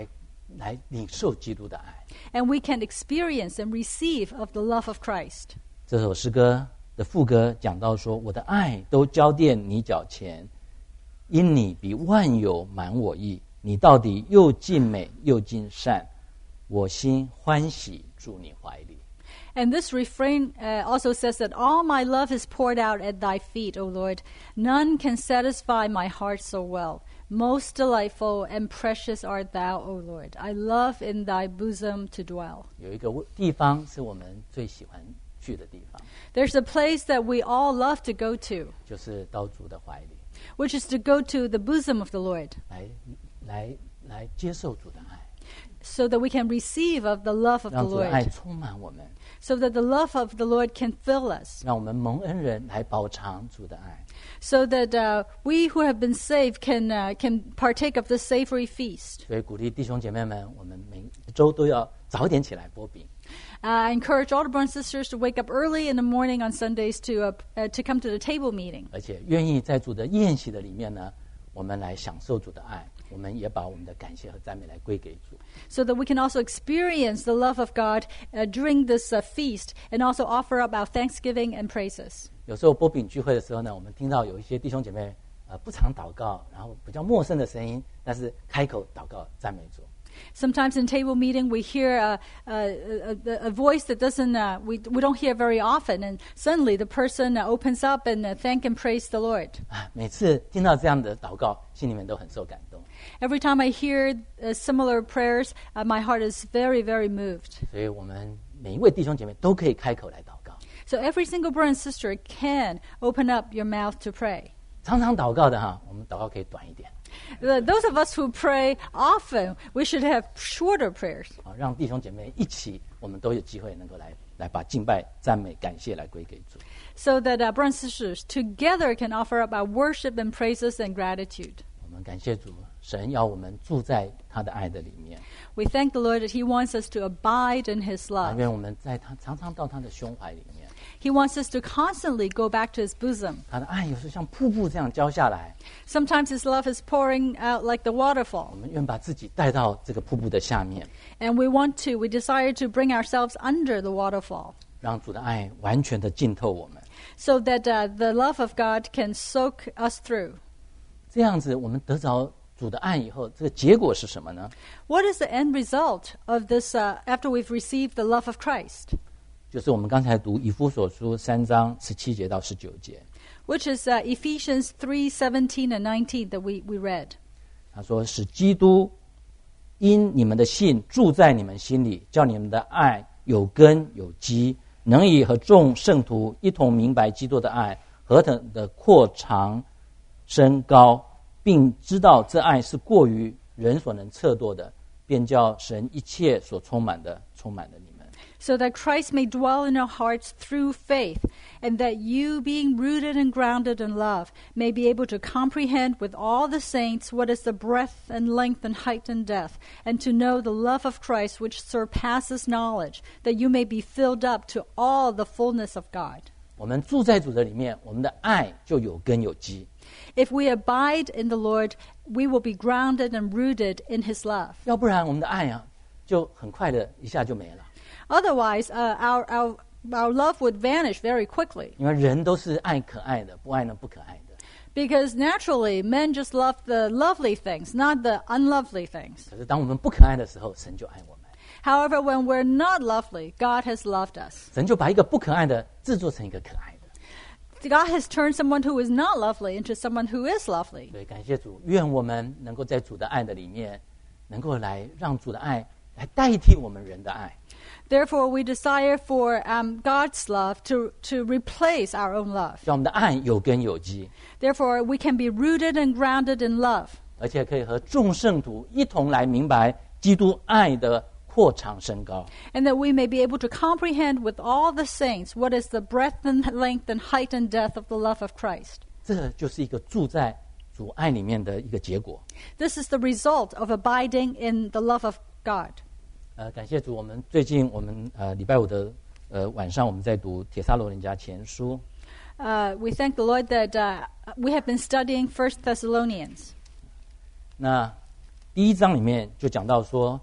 来领受基督的爱。 And we can experience and receive of the love of Christ. 这首诗歌的副歌讲到说，我的爱都交奠你脚前，因你比万有满我意，你到底又尽美又尽善，我心欢喜住你怀里。 And this refrain uh, also says that all my love is poured out at thy feet, O Lord. None can satisfy my heart so well. Most delightful and precious art thou, O Lord. I love in thy bosom to dwell. 有一个地方是我们最喜欢去的地方， There's a place that we all love to go to, 就是到主的怀里， which is to go to the bosom of the Lord, 来来来接受主的爱， so that we can receive of the love of the 让主的爱 Lord, 充满我们， so that the love of the Lord can fill us, 让我们蒙恩人来饱尝主的爱。 so that uh, we who have been saved can uh, can partake of the savory feast. 所以鼓励弟兄姐妹们，我们每周都要早点起来剥饼， Uh, I encourage all the brothers and sisters to wake up early in the morning on Sundays to uh, uh, to come to the table meeting, 而且愿意在主的宴席的里面呢，我们来享受主的爱，我们也把我们的感谢和赞美来归给主。 so that we can also experience the love of God uh, during this uh, feast, and also offer up our thanksgiving and praises. 有时候剥饼聚会的时候呢，我们听到有一些弟兄姐妹呃不常祷告，然后比较陌生的声音，但是开口祷告赞美主。 Sometimes in table meeting we hear uh, uh, a, a voice that doesn't uh, we we don't hear very often, and suddenly the person uh, opens up and uh, thank and praise the Lord. 啊，每次听到这样的祷告，心里面都很受感动。 Every time I hear uh, similar prayers, uh, my heart is very, very moved. 所以我们每一位弟兄姐妹都可以开口来祷告。 So every single brother and sister can open up your mouth to pray. 常常祷告的哈，我们祷告可以短一点， The, those of us who pray often, we should have shorter prayers, 啊，让弟兄姐妹一起，我们都有机会能够来来把敬拜、赞美、感谢来归给主。 so that uh, brothers and sisters together can offer up our worship and praises and gratitude. 我们感谢主，神要我们住在他的爱的里面， We thank the Lord that He wants us to abide in His 啊 love. 愿我们在他常常到他的胸怀里面， He wants us to constantly go back to His bosom. 他的爱有时候像瀑布这样浇下来， Sometimes His love is pouring out like the 我 waterfall. 们愿把自己带到这个瀑布的下面， And we want to, we desire to bring ourselves under the waterfall, 让主的爱完全的浸透我们。 so that uh, the love of God can soak us through. 这样子，我们得着主的爱以后，这个结果是什么呢？ What is the end result of this uh, after we've received the love of Christ? 就是我们刚才读以弗所书三章十七节到十九节， Which is uh, Ephesians three seventeen and nineteen that we, we read. 他说：“使基督因你们的信住在你们心里，叫你们的爱有根有基，能以和众圣徒一同明白基督的爱何等的扩长升高，并知道这爱是过于人所能测度的，便叫神一切所充满的充满了你们。” So that Christ may dwell in our hearts through faith, and that you, being rooted and grounded in love, may be able to comprehend with all the saints what is the breadth and length and height and depth, and to know the love of Christ which surpasses knowledge, that you may be filled up to all the fullness of God. 我们住在主的里面，我们的爱就有根有基。 If we abide in the Lord, we will be grounded and rooted in His love. 要不然我们的爱啊，就很快的一下就没了。 Otherwise, uh, our, our, our love would vanish very quickly. 因为人都是爱可爱的，不爱那不可爱的。 Because naturally, men just love the lovely things, not the unlovely things. 可是当我们不可爱的时候，神就爱我们。 However, when we're not lovely, God has loved us. 神就把一个不可爱的制作成一个可爱的。 God has turned someone who is not lovely into someone who is lovely. 所以感谢主，愿我们能够在主的爱的里面，能够来让主的爱来代替我们人的爱。 Therefore, we desire for um, God's love to, to replace our own love. 让我们的爱有根有基， Therefore, we can be rooted and grounded in love, 而且可以和众圣徒一同来明白基督爱的扩长升高。 and that we may be able to comprehend with all the saints what is the breadth and length and height and depth of the love of Christ. 这就是一个住在主爱里面的一个结果。 This is the result of abiding in the love of God. 呃，感谢主，我们最近我们呃礼拜五的呃晚上我们在读帖撒罗尼迦前书。 Uh, we thank the Lord that uh, we have been studying First Thessalonians. 那第一章里面就讲到说，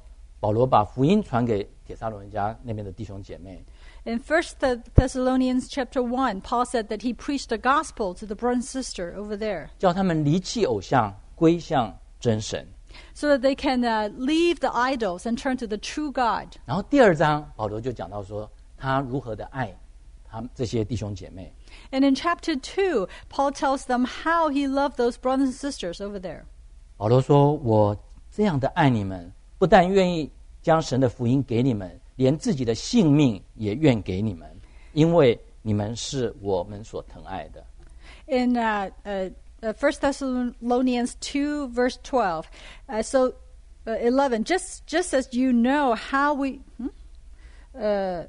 保罗把福音传给帖撒罗尼迦那边的弟兄姐妹。 In First Thessalonians chapter one, Paul said that he preached the gospel to the brother and sister over there, 叫他们离弃偶像，归向真神。 so that they can uh, leave the idols and turn to the true God. 然后第二章保罗就讲到说，他如何的爱他们这些弟兄姐妹。 And in chapter two, Paul tells them how he loved those brothers and sisters over there. 保罗说：“我这样的爱你们，不但愿意将神的福音给你们，连自己的性命也愿给你们，因为你们是我们所疼爱的。” In uh, uh, uh, First Thessalonians two, verse twelve, uh, so uh, eleven, just just as you know how we, hmm? uh,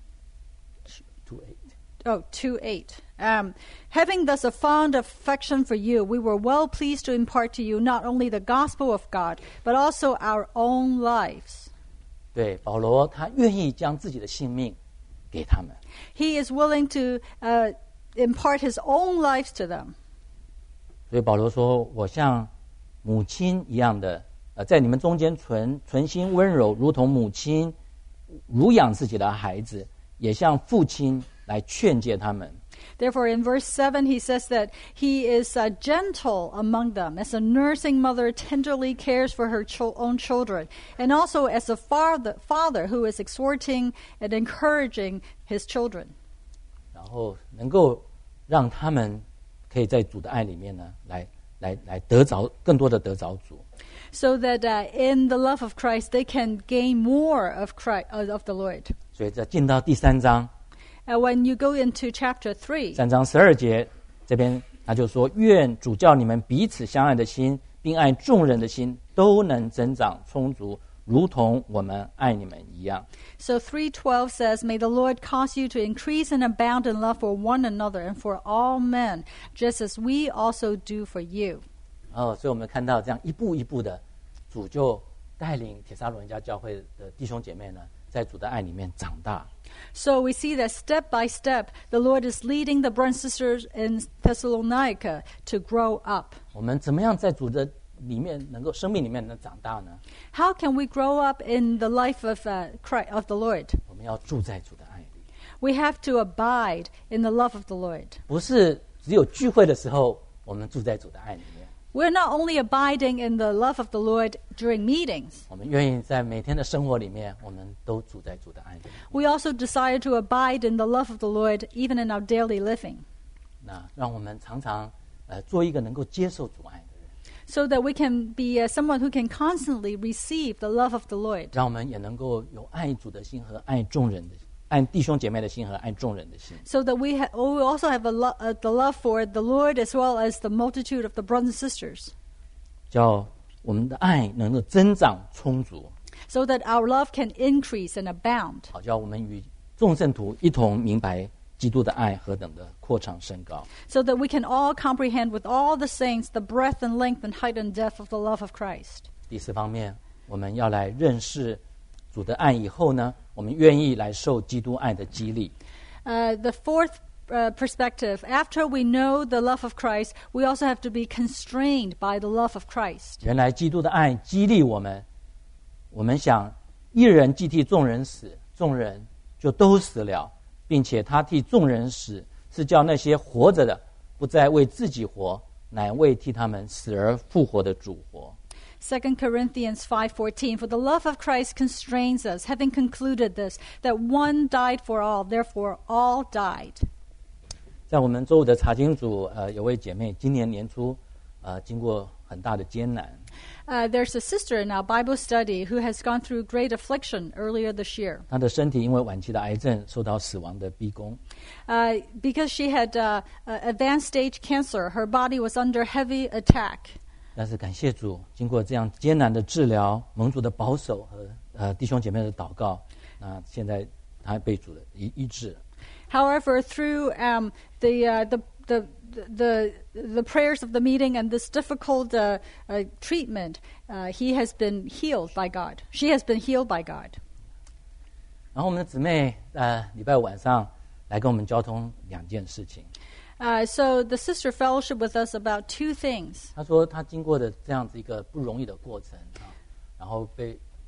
two eight. oh, two eight. Um, having thus a fond affection for you, we were well pleased to impart to you not only the gospel of God, but also our own lives. 对，保罗他愿意将自己的性命给他们。 He is willing to uh, impart his own lives to them. 所以保罗说：“我像母亲一样的，呃，在你们中间存存心温柔，如同母亲乳养自己的孩子，也像父亲来劝诫他们。” Therefore, in verse seven, he says that he is uh, gentle among them, as a nursing mother tenderly cares for her cho- own children, and also as a father, father who is exhorting and encouraging his children. 然后能够让他们可以在主的爱里面呢，来来来得着更多的得着主。 So that uh, in the love of Christ, they can gain more of Christ, uh, of the Lord. 所以在进到第三章。 Uh, when you go into chapter three, 三章十二节这边他就说：“愿主叫你们彼此相爱的心，并爱众人的心，都能增长充足，如同我们爱你们一样。” So three twelve says, "May the Lord cause you to increase and abound in love for one another and for all men, just as we also do for you." 哦，所以我们看到这样一步一步的，主就带领帖撒罗尼迦教会的弟兄姐妹呢，在主的爱里面长大。 So we see that step by step, the Lord is leading the brothers and sisters in Thessalonica to grow up. 我们怎么样在主的里面能够生命里面能长大呢？ How can we grow up in the life of uh, Christ, of the Lord? 我们要住在主的爱里， We have to abide in the love of the Lord. 不是只有聚会的时候我们住在主的爱里面。 We're not only abiding in the love of the Lord during meetings. 我们愿意在每天的生活里面，我们都住在主的爱里面。 We also desire to abide in the love of the Lord even in our daily living, 那让我们常常呃做一个能够接受主爱的人， so that we can be uh, someone who can constantly receive the love of the Lord, 让我们也能够有爱主的心和爱众人的，爱弟兄姐妹的心和爱众人的心。 so that we, ha- we also have a lo- uh, the love for the Lord as well as the multitude of the brothers and sisters, 叫我们的爱能够增长充足， so that our love can increase and abound, 好叫我们与众圣徒一同明白基督的爱何等的扩长升高。 so that we can all comprehend with all the saints the breadth and length and height and depth of the love of Christ. 第四方面，我们要来认识主的爱以后呢，我们愿意来受基督爱的激励。 Uh, the fourth uh, perspective, after we know the love of Christ, we also have to be constrained by the love of Christ. 原来基督的爱激励我们，我们想一人既替众人死，众人就都死了，并且他替众人死，是叫那些活着的不再为自己活，乃为替他们死而复活的主活。 Second Corinthians five fourteen, for the love of Christ constrains us, having concluded this, that one died for all, therefore all died. 在我们周五的查经组，呃，有位姐妹今年年初，呃，经过很大的艰难， Uh, there's a sister in our Bible study who has gone through great affliction earlier this year. 她的身体因为晚期的癌症受到死亡的逼宫， Uh, because she had uh, uh, advanced stage cancer, her body was under heavy attack. 但是感谢主，经过这样艰难的治疗，蒙主的保守和呃弟兄姐妹的祷告，那现在她被主的医医治。 However, through um, the, uh, the the the the prayers of the meeting and this difficult uh, uh, treatment, uh, he has been healed by God. She has been healed by God. 然后我们的姊妹呃礼拜五晚上来跟我们交通两件事情。 Uh, so the sister fellowship with us about two things. 她说她经过的这样子一个不容易的过程啊，然后被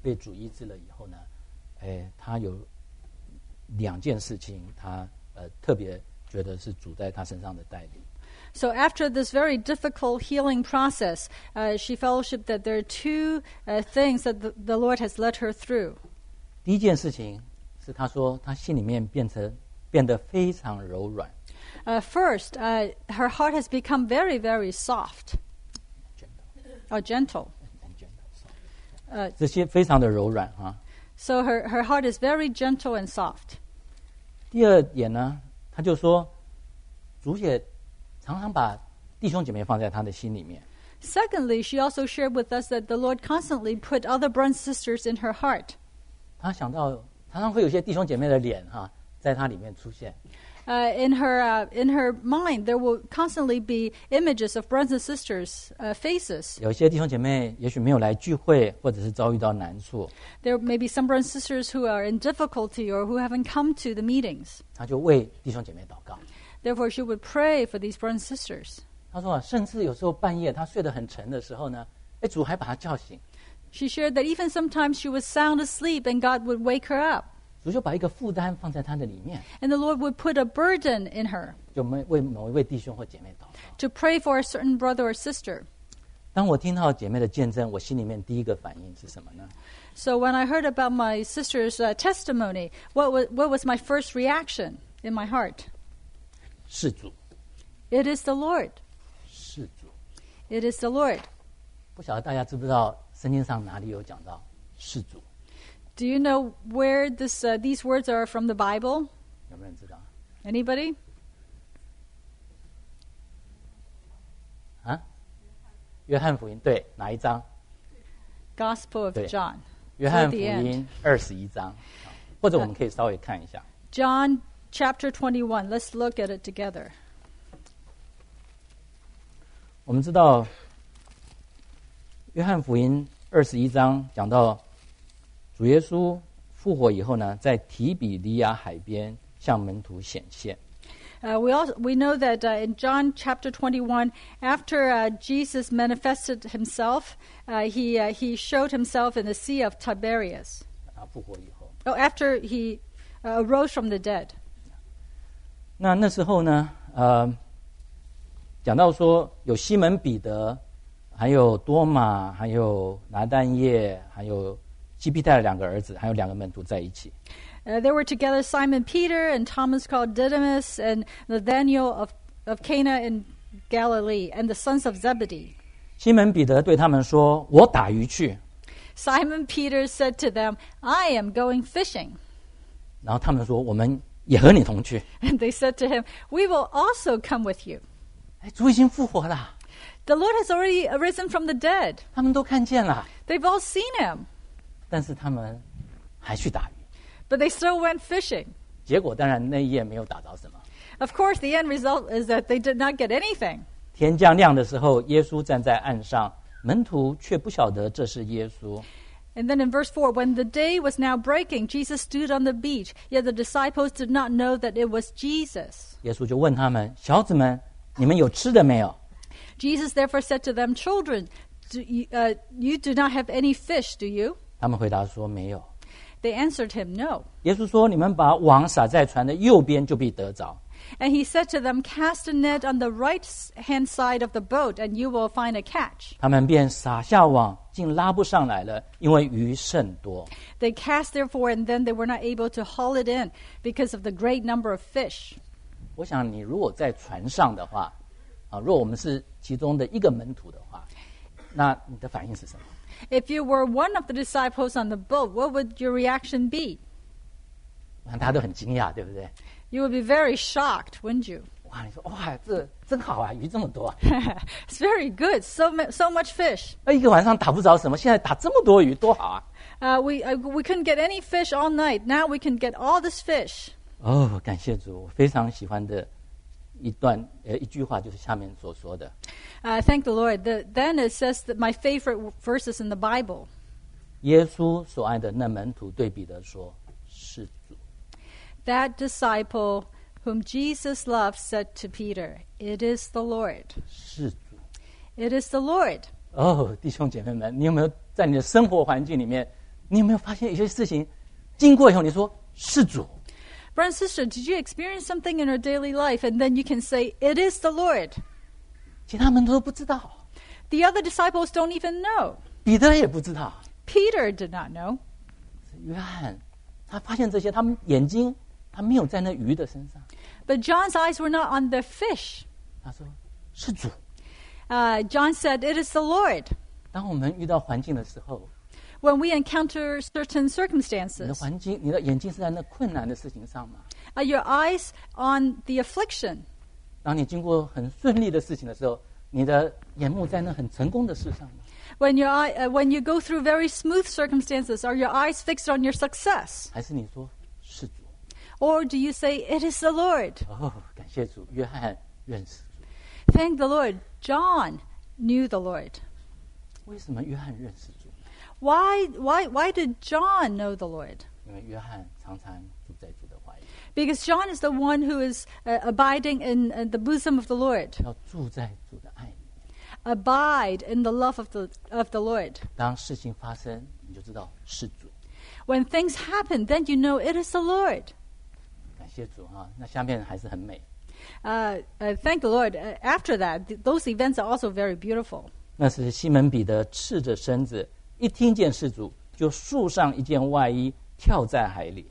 被主医治了以后呢，哎，他有两件事情，他呃特别觉得是主在他身上的带领。 So after this very difficult healing process, uh, she fellowshiped that there are two uh, things that the, the Lord has led her through. 第一件事情是他说他心里面变成变得非常柔软。 Uh, first, uh, her heart has become very, very soft. Or gentle. Uh, 这些非常的柔软啊。 So her, her heart is very gentle and soft. 第二点呢，他就说，主也常常把弟兄姐妹放在他的心里面。 Secondly, she also shared with us that the Lord constantly put other brothers and sisters in her heart. 他想到常常会有些弟兄姐妹的脸哈、啊，在他里面出现。 Uh, in her uh, in her mind, there will constantly be images of brothers and sisters' uh, faces. 有些弟兄姐妹也许没有来聚会，或者是遭遇到难处。 There may be some brothers and sisters who are in difficulty or who haven't come to the meetings. 他就为弟兄姐妹祷告。 Therefore, she would pray for these brothers and sisters. 他说，甚至有时候半夜他睡得很沉的时候呢，哎，主还把他叫醒。 She shared that even sometimes she was sound asleep and God would wake her up. 主就把一个负担放在他的里面， And the Lord would put a burden in her 就为某一位弟兄或姐妹祷告。 to pray for a certain brother or sister. 当我听到姐妹的见证，我心里面第一个反应是什么呢？ So when I heard about my sister's uh, testimony, what was, what was my first reaction in my heart? 是主， It is the Lord. 是主。 It is the Lord. 不晓得大家知不知道圣经上哪里有讲到是主？ Do you know where this uh, these words are from the Bible? 有没有人知道？ Anybody? 啊？约翰福音对哪一章？ Gospel of 对 John. 约翰福 Toward the 音二十一章，或者我们可以稍微看一下。 John chapter twenty-one. Let's look at it together. 我们知道，约翰福音二十一章讲到主耶稣复活以后呢，在提比利亚海边向门徒显现。 Uh, we also we know that uh, in John chapter twenty-one, after uh, Jesus manifested himself, uh, he uh, he showed himself in the Sea of Tiberias. 他复活以后， Oh, after he uh, arose from the dead. 那那时候呢，呃，讲到说有西门彼得，还有多马，还有拿但业，还有西庇太的两个儿子，还有两个门徒在一起。 Uh, they were together Simon Peter and Thomas called Didymus and Nathanael of, of Cana in Galilee and the sons of Zebedee. 西门彼得对他们说：“我打鱼去。” Simon Peter said to them, I am going fishing. 然后他们说：“我们也和你同去。” And they said to him, We will also come with you. 哎，主已经复活了， The Lord has already arisen from the dead. 他们都看见了， They've all seen him. 但是他们还去打鱼。 But they still went fishing. 结果当然那一夜没有打着什么。 Of course, the end result is that they did not get anything. 天将亮的时候，耶稣站在岸上，门徒却不晓得这是耶稣。 And then in verse four, when the day was now breaking, Jesus stood on the beach, yet the disciples did not know that it was Jesus. 耶稣就问他们：“小子们，你们有吃的没有？” Jesus therefore said to them, Children, do you, uh, you do not have any fish, do you? 他们回答说：“没有。” They answered him, No. 耶稣说：“你们把网撒在船的右边，就必得着。” And he said to them, Cast a net on the right-hand side of the boat, and you will find a catch. 他们便撒下网，竟拉不上来了，因为鱼甚多。 They cast therefore, and then they were not able to haul it in because of the great number of fish. 我想，你如果在船上的话，啊，如果我们是其中的一个门徒的话，那你的反应是什么？ If you were one of the disciples on the boat, what would your reaction be? 大家都很惊讶，对不对？ You would be very shocked, wouldn't you? 哇，你说哇，这真好啊，鱼这么多啊！ It's very good. So mu- so much fish. 那一个晚上打不着什么，现在打这么多鱼，多好啊！ Uh, we uh, we couldn't get any fish all night. Now we can get all this fish. 哦，感谢主，我非常喜欢的一段呃一句话，就是下面所说的。 Uh, thank the Lord. The, then it says that my favorite w- verses in the Bible. 耶稣所爱的那门徒对彼得说：“是主。” That disciple whom Jesus loved said to Peter, It is the Lord. 是主。 It is the Lord. 哦，弟兄姐妹们，你有没有在你的生活环境里面你有没有发现有些事情经过以后，你说是主？ Brother and sister, did you experience something in our daily life and then you can say, it is the Lord? 其他门徒都不知道， The other disciples don't even know. 彼得也不知道。 Peter did not know. 约翰他发现这些，他们眼睛他没有在那鱼的身上。 But John's eyes were not on the fish. 他说是主。 Uh, John said, it is the Lord. 当我们遇到环境的时候， When we encounter certain 你的 circumstances, 环境，你的眼睛是在那困难的事情上吗？ are your eyes on the affliction? 当你经过很顺利的事情的时候，你的眼目在那很成功的事上吗？ When, your eye, uh, when you go through very smooth circumstances, are your eyes fixed on your success? 还是你说是主？ Or do you say, it is the Lord? 哦，感谢主，约翰认识主。 Thank the Lord. John knew the Lord. 为什么约翰认识主？ Why, why, why did John know the Lord? 因为约翰常常住在主的怀里， Because John is the one who is uh, abiding in uh, the bosom of the Lord. 要住在主的爱里。 Abide in the love of the, of the Lord. 当事情发生，你就知道是主。 When things happen, then you know it is the Lord. 感谢主哈、那下面还是很美。 Uh, uh, thank the Lord. Uh, after that, th- those events are also very beautiful. 那是西门彼得赤着身子，一听见是主，就束上一件外衣，跳在海里。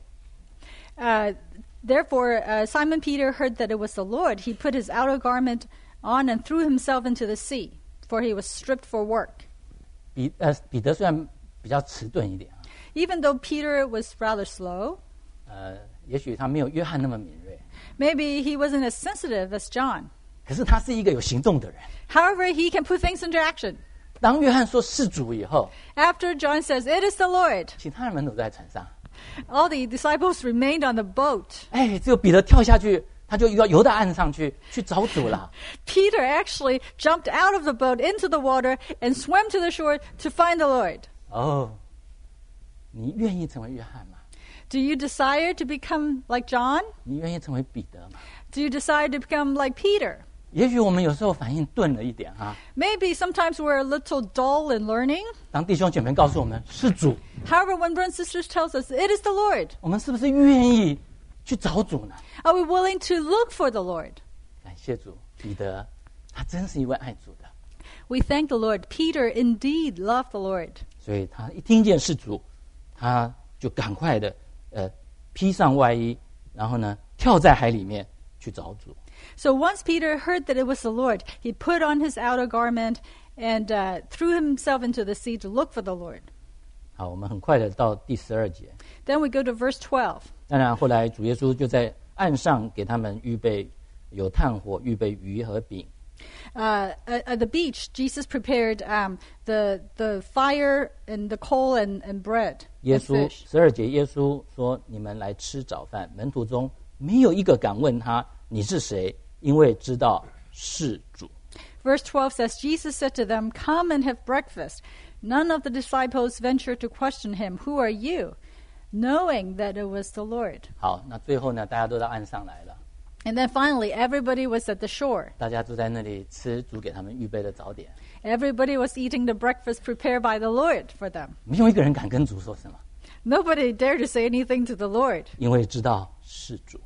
Uh, therefore, uh, Simon Peter heard that it was the Lord. He put his outer garment on and threw himself into the sea, for he was stripped for work. 彼呃彼得虽然比较迟钝一点啊， Even though Peter was rather slow, 呃，也许他没有约翰那么敏锐， maybe he wasn't as sensitive as John. 可是他是一个有行动的人。 However, he can put things into action. 当约翰说是主以后， After John says, it is the Lord, 其他人门徒都在船上， all the disciples remained on the boat. 哎，只有彼得跳下去，他就要游到岸上去去找主了。 Peter actually jumped out of the boat into the water and swam to the shore to find the Lord. 哦，你愿意成为约翰吗？ Do you desire to become like John? 你愿意成为彼得吗？ Do you desire to become like Peter? 也许我们有时候反应钝了一点啊。 Maybe sometimes we're a little dull in learning. 当弟兄姐妹告诉我们是主， However, when brothers and sisters tells us it is the Lord, 我们是不是愿意去找主呢？ are we willing to look for the Lord? 感谢主，彼得他真是一位爱主的， We thank the Lord. Peter indeed loved the Lord. 所以他一听见是主，他就赶快的呃披上外衣，然后呢跳在海里面去找主。 So once Peter heard that it was the Lord, he put on his outer garment and uh, threw himself into the sea to look for the Lord. 好，我们很快的到第十二节。 Then we go to verse twelve. 当然，后来主耶稣就在岸上给他们预备有炭火，预备鱼和饼。 Uh, at, at the beach, Jesus prepared um, the the fire and the coal and, and bread 耶 and 稣 fish. 十二节，耶稣说：“你们来吃早饭。”门徒中没有一个敢问他你是谁，因为知道是主。 Verse twelve says, Jesus said to them, "Come and have breakfast." None of the disciples ventured to question him, "Who are you?" knowing that it was the Lord. 好，那最后呢，大家都到岸上来了， And then finally, everybody was at the shore. 大家都在那里吃主给他们预备的早点。 Everybody was eating the breakfast prepared by the Lord for them. 没有一个人敢跟主说什么， Nobody dared to say anything to the Lord 因为知道是主。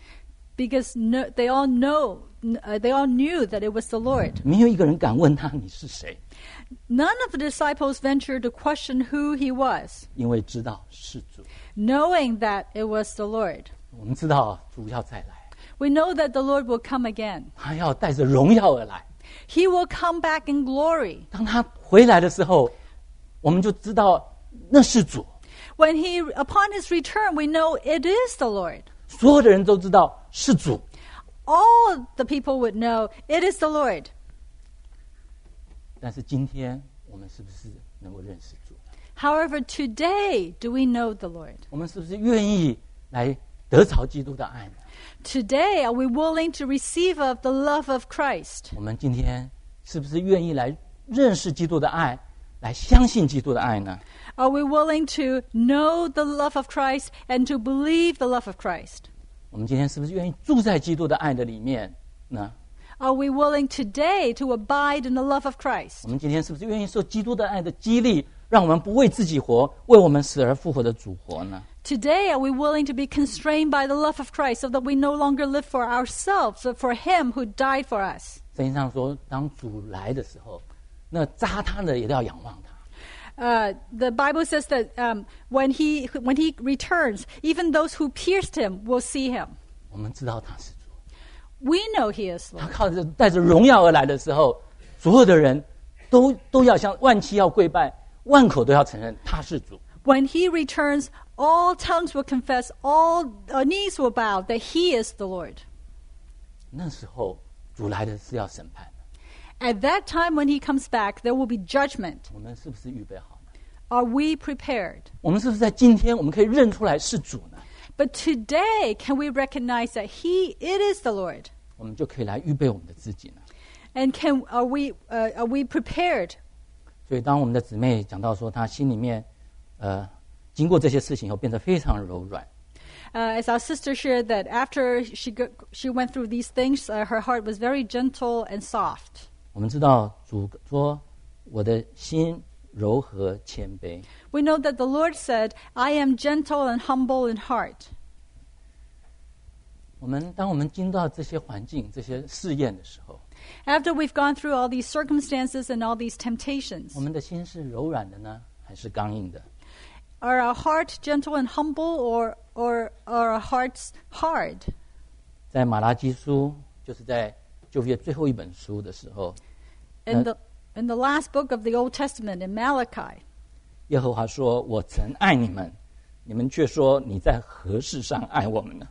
because no, they all know, uh, they all knew that it was the Lord. 没有一个人敢问他你是谁， None of the disciples ventured to question who he was, 因为知道是主。 knowing that it was the Lord. 我们知道主要再来， We know that the Lord will come again. 他要带着荣耀而来。 He will come back in glory. 当他回来的时候，我们就知道那是主。 When he, upon his return, we know it is the Lord. 所有的人都知道是主。 All the people would know it is the Lord. 但是今天我们是不是能够认识主？ However, today do we know the Lord? 我们是不是愿意来得着基督的爱呢？ Today, are we willing to receive of the love of Christ? 我们今天是不是愿意来认识基督的爱，来相信基督的爱呢？ Are we willing to know the love of Christ and to believe the love of Christ? 我们今天是不是愿意住在基督的爱的里面呢？ Are we willing today to abide in the love of Christ? 我们今天是不是愿意受基督的爱的激励， 让我们不为自己活，为我们死而复活的主活呢？ Today, are we willing to be constrained by the love of Christ so that we no longer live for ourselves, but for Him who died for us? 圣经上说，当主来的时候，那扎他的也要仰望他。 Uh, the Bible says that um, when he when he returns, even those who pierced him will see him. 我们知道他是主， We know he is 他 Lord. 靠着带着荣耀而来的时候，所有的人都都要向万膝要跪拜，万口都要承认他是主。 When he returns, all tongues will confess, all uh, knees will bow that he is the Lord. 那时候主来的是要审判的， At that time when he comes back, there will be judgment. 我们是不是预备好呢？ Are we prepared? 我们是不是在今天我们可以认出来是主呢？ But today, can we recognize that he, it is the Lord? 我们就可以来预备我们的自己呢？ And can, are we, uh, are we prepared? 所以当我们的姊妹讲到说，她心里面，呃，经过这些事情以后，变得非常柔软。 Uh, as our sister shared that after she go, she went through these things, uh, her heart was very gentle and soft. 我们知道主说，我的心柔和谦卑。 We know that the Lord said, I am gentle and humble in heart. 我们当我们经到这些环境、这些试验的时候， After we've gone through all these circumstances and all these 我 temptations, 们的心是柔软的呢，还是刚硬的？ are our hearts gentle and humble, or, or are our hearts hard? 在马拉基书，就是在旧约最后一本书的时候， In the, in the last book of the Old Testament, in Malachi, 耶和华说：“我曾爱你们，你们却说你在何事上爱我们呢？”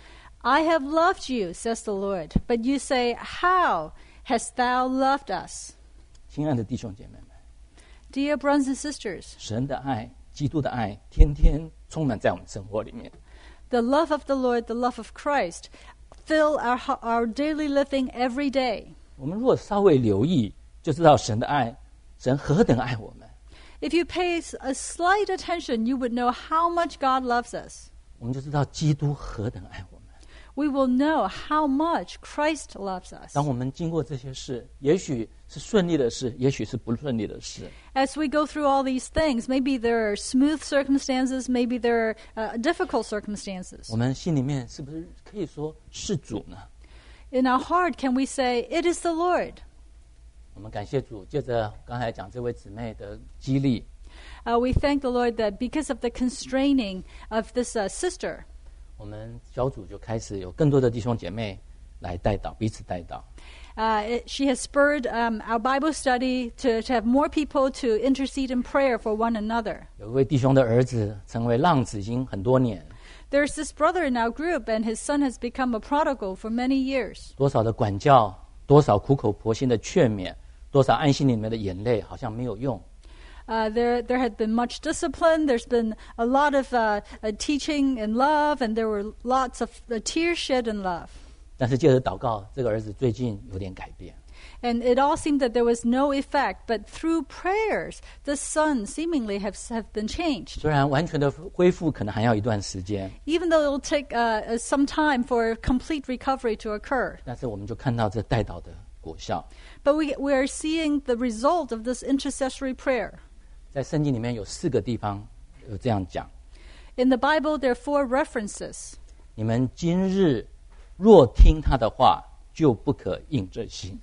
I have loved you, says the Lord, but you say, How hast thou loved us? 亲爱的弟兄姐妹们， Dear brothers and sisters, 神的爱、基督的爱，天天充满在我们生活里面。 the love of the Lord, the love of Christ, fill our, our daily living every day. 我们如果稍微留意，就知道神的爱，神何等爱我们。 If you pay a slight attention, you would know how much God loves us. 我们就知道基督何等爱我们。 We will know how much Christ loves us. 当我们经过这些事，也许是顺利的事，也许是不顺利的事， As we go through all these things, maybe there are smooth circumstances, maybe there are uh, difficult circumstances. 我们心里面是不是可以说是主呢？ In our heart, can we say, It is the Lord? 我们感谢主，借着刚才讲这位姊妹的激励， Uh, we thank the Lord that because of the constraining of this uh, sister, 我们小组就开始有更多的弟兄姐妹来带导，彼此带导。 uh, it, she has spurred um, our Bible study to, to have more people to intercede in prayer for one another. 有一位弟兄的儿子成为浪子已经很多年， There's this brother in our group, and his son has become a prodigal for many years. 多少的管教，多少苦口婆心的劝勉，多少安心里面的眼泪，好像没有用。 Uh, there, there had been much discipline. There's been a lot of uh, uh, teaching and love, and there were lots of uh, tears shed in love. 但是借着祷告，这个儿子最近有点改变。 And it all seemed that there was no effect, but through prayers, the son seemingly have, have been changed. 虽然完全的恢复可能还要一段时间， Even though it will take uh, some time for complete recovery to occur. 但是我们就看到这带导的果效。 But we, we are seeing the result of this intercessory prayer. 在圣经里面有四个地方有这样讲： In the Bible, there are four references. 你们今日若听他的话，就不可硬着心。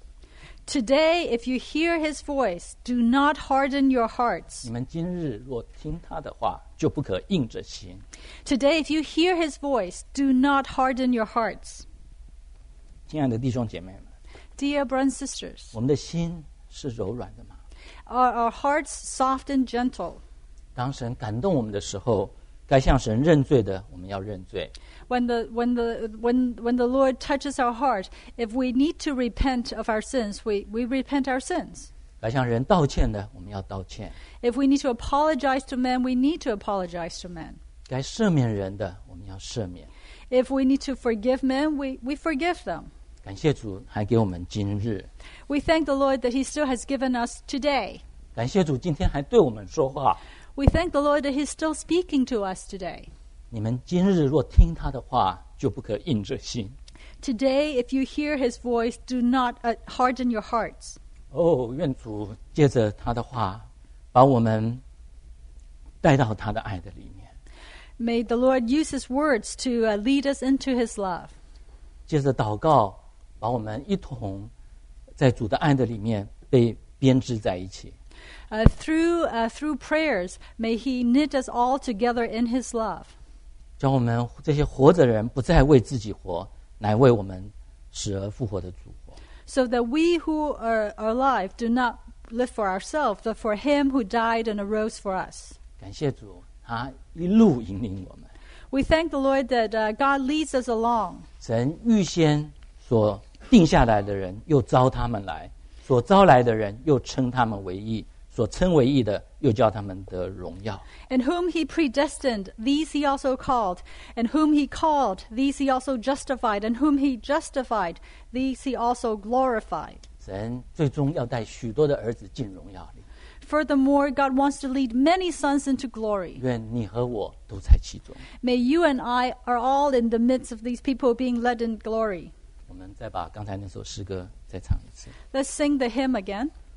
Today, if you hear his voice, do not harden your hearts. 你们今日若听他的话，就不可硬着心。 Today, if you hear his voice, do not harden your hearts. 亲爱的弟兄姐妹们， Dear brothers and sisters, 我们的心是柔软的吗？ are our hearts soft and gentle? 当神感动我们的时候，该向神认罪的，我们要认罪； When the, when, the, when, when the Lord touches our heart, if we need to repent of our sins, we, we repent our sins. 该向人道歉的，我们要道歉； If we need to apologize to men, we need to apologize to men. 该赦免人的，我们要赦免。 If we need to forgive men, we, we forgive them. 感谢主，还给我们今日； We thank the Lord that he still has given us today. 感谢主，今天还对我们说话。 We thank the Lord that he's still speaking to us today. 你们今日若听他的话，就不可硬着心。 Today, if you hear his voice, do not uh, harden your hearts. 哦，愿主借着他的话，把我们带到他的爱的里面。 May the Lord use His words to uh, lead us into His love. 接着祷告，把我们一同在主的爱的里面被编织在一起。 Uh, through uh, through prayers, may He knit us all together in His love. 叫我们这些活着的人不再为自己活，乃为我们死而复活的主活。 So that we who are, are alive do not live for ourselves, but for Him who died and arose for us. 感谢主，他一路引领我们。 We thank the Lord that uh, God leads us along. 神预先所定下来的人，又招他们来；所招来的人，又称他们为义；所称为义的，又叫他们得荣耀。 And whom He predestined, these He also called. And whom He called, these He also justified. And whom He justified, these He also glorified. 神最终要带许多的儿子进荣耀里。 Furthermore, God wants to lead many sons into glory. 愿你和我都在其中。 May you and I are all in the midst of these people being led in glory. 我们再把刚才那首诗歌再唱一次。 Let's sing the hymn again.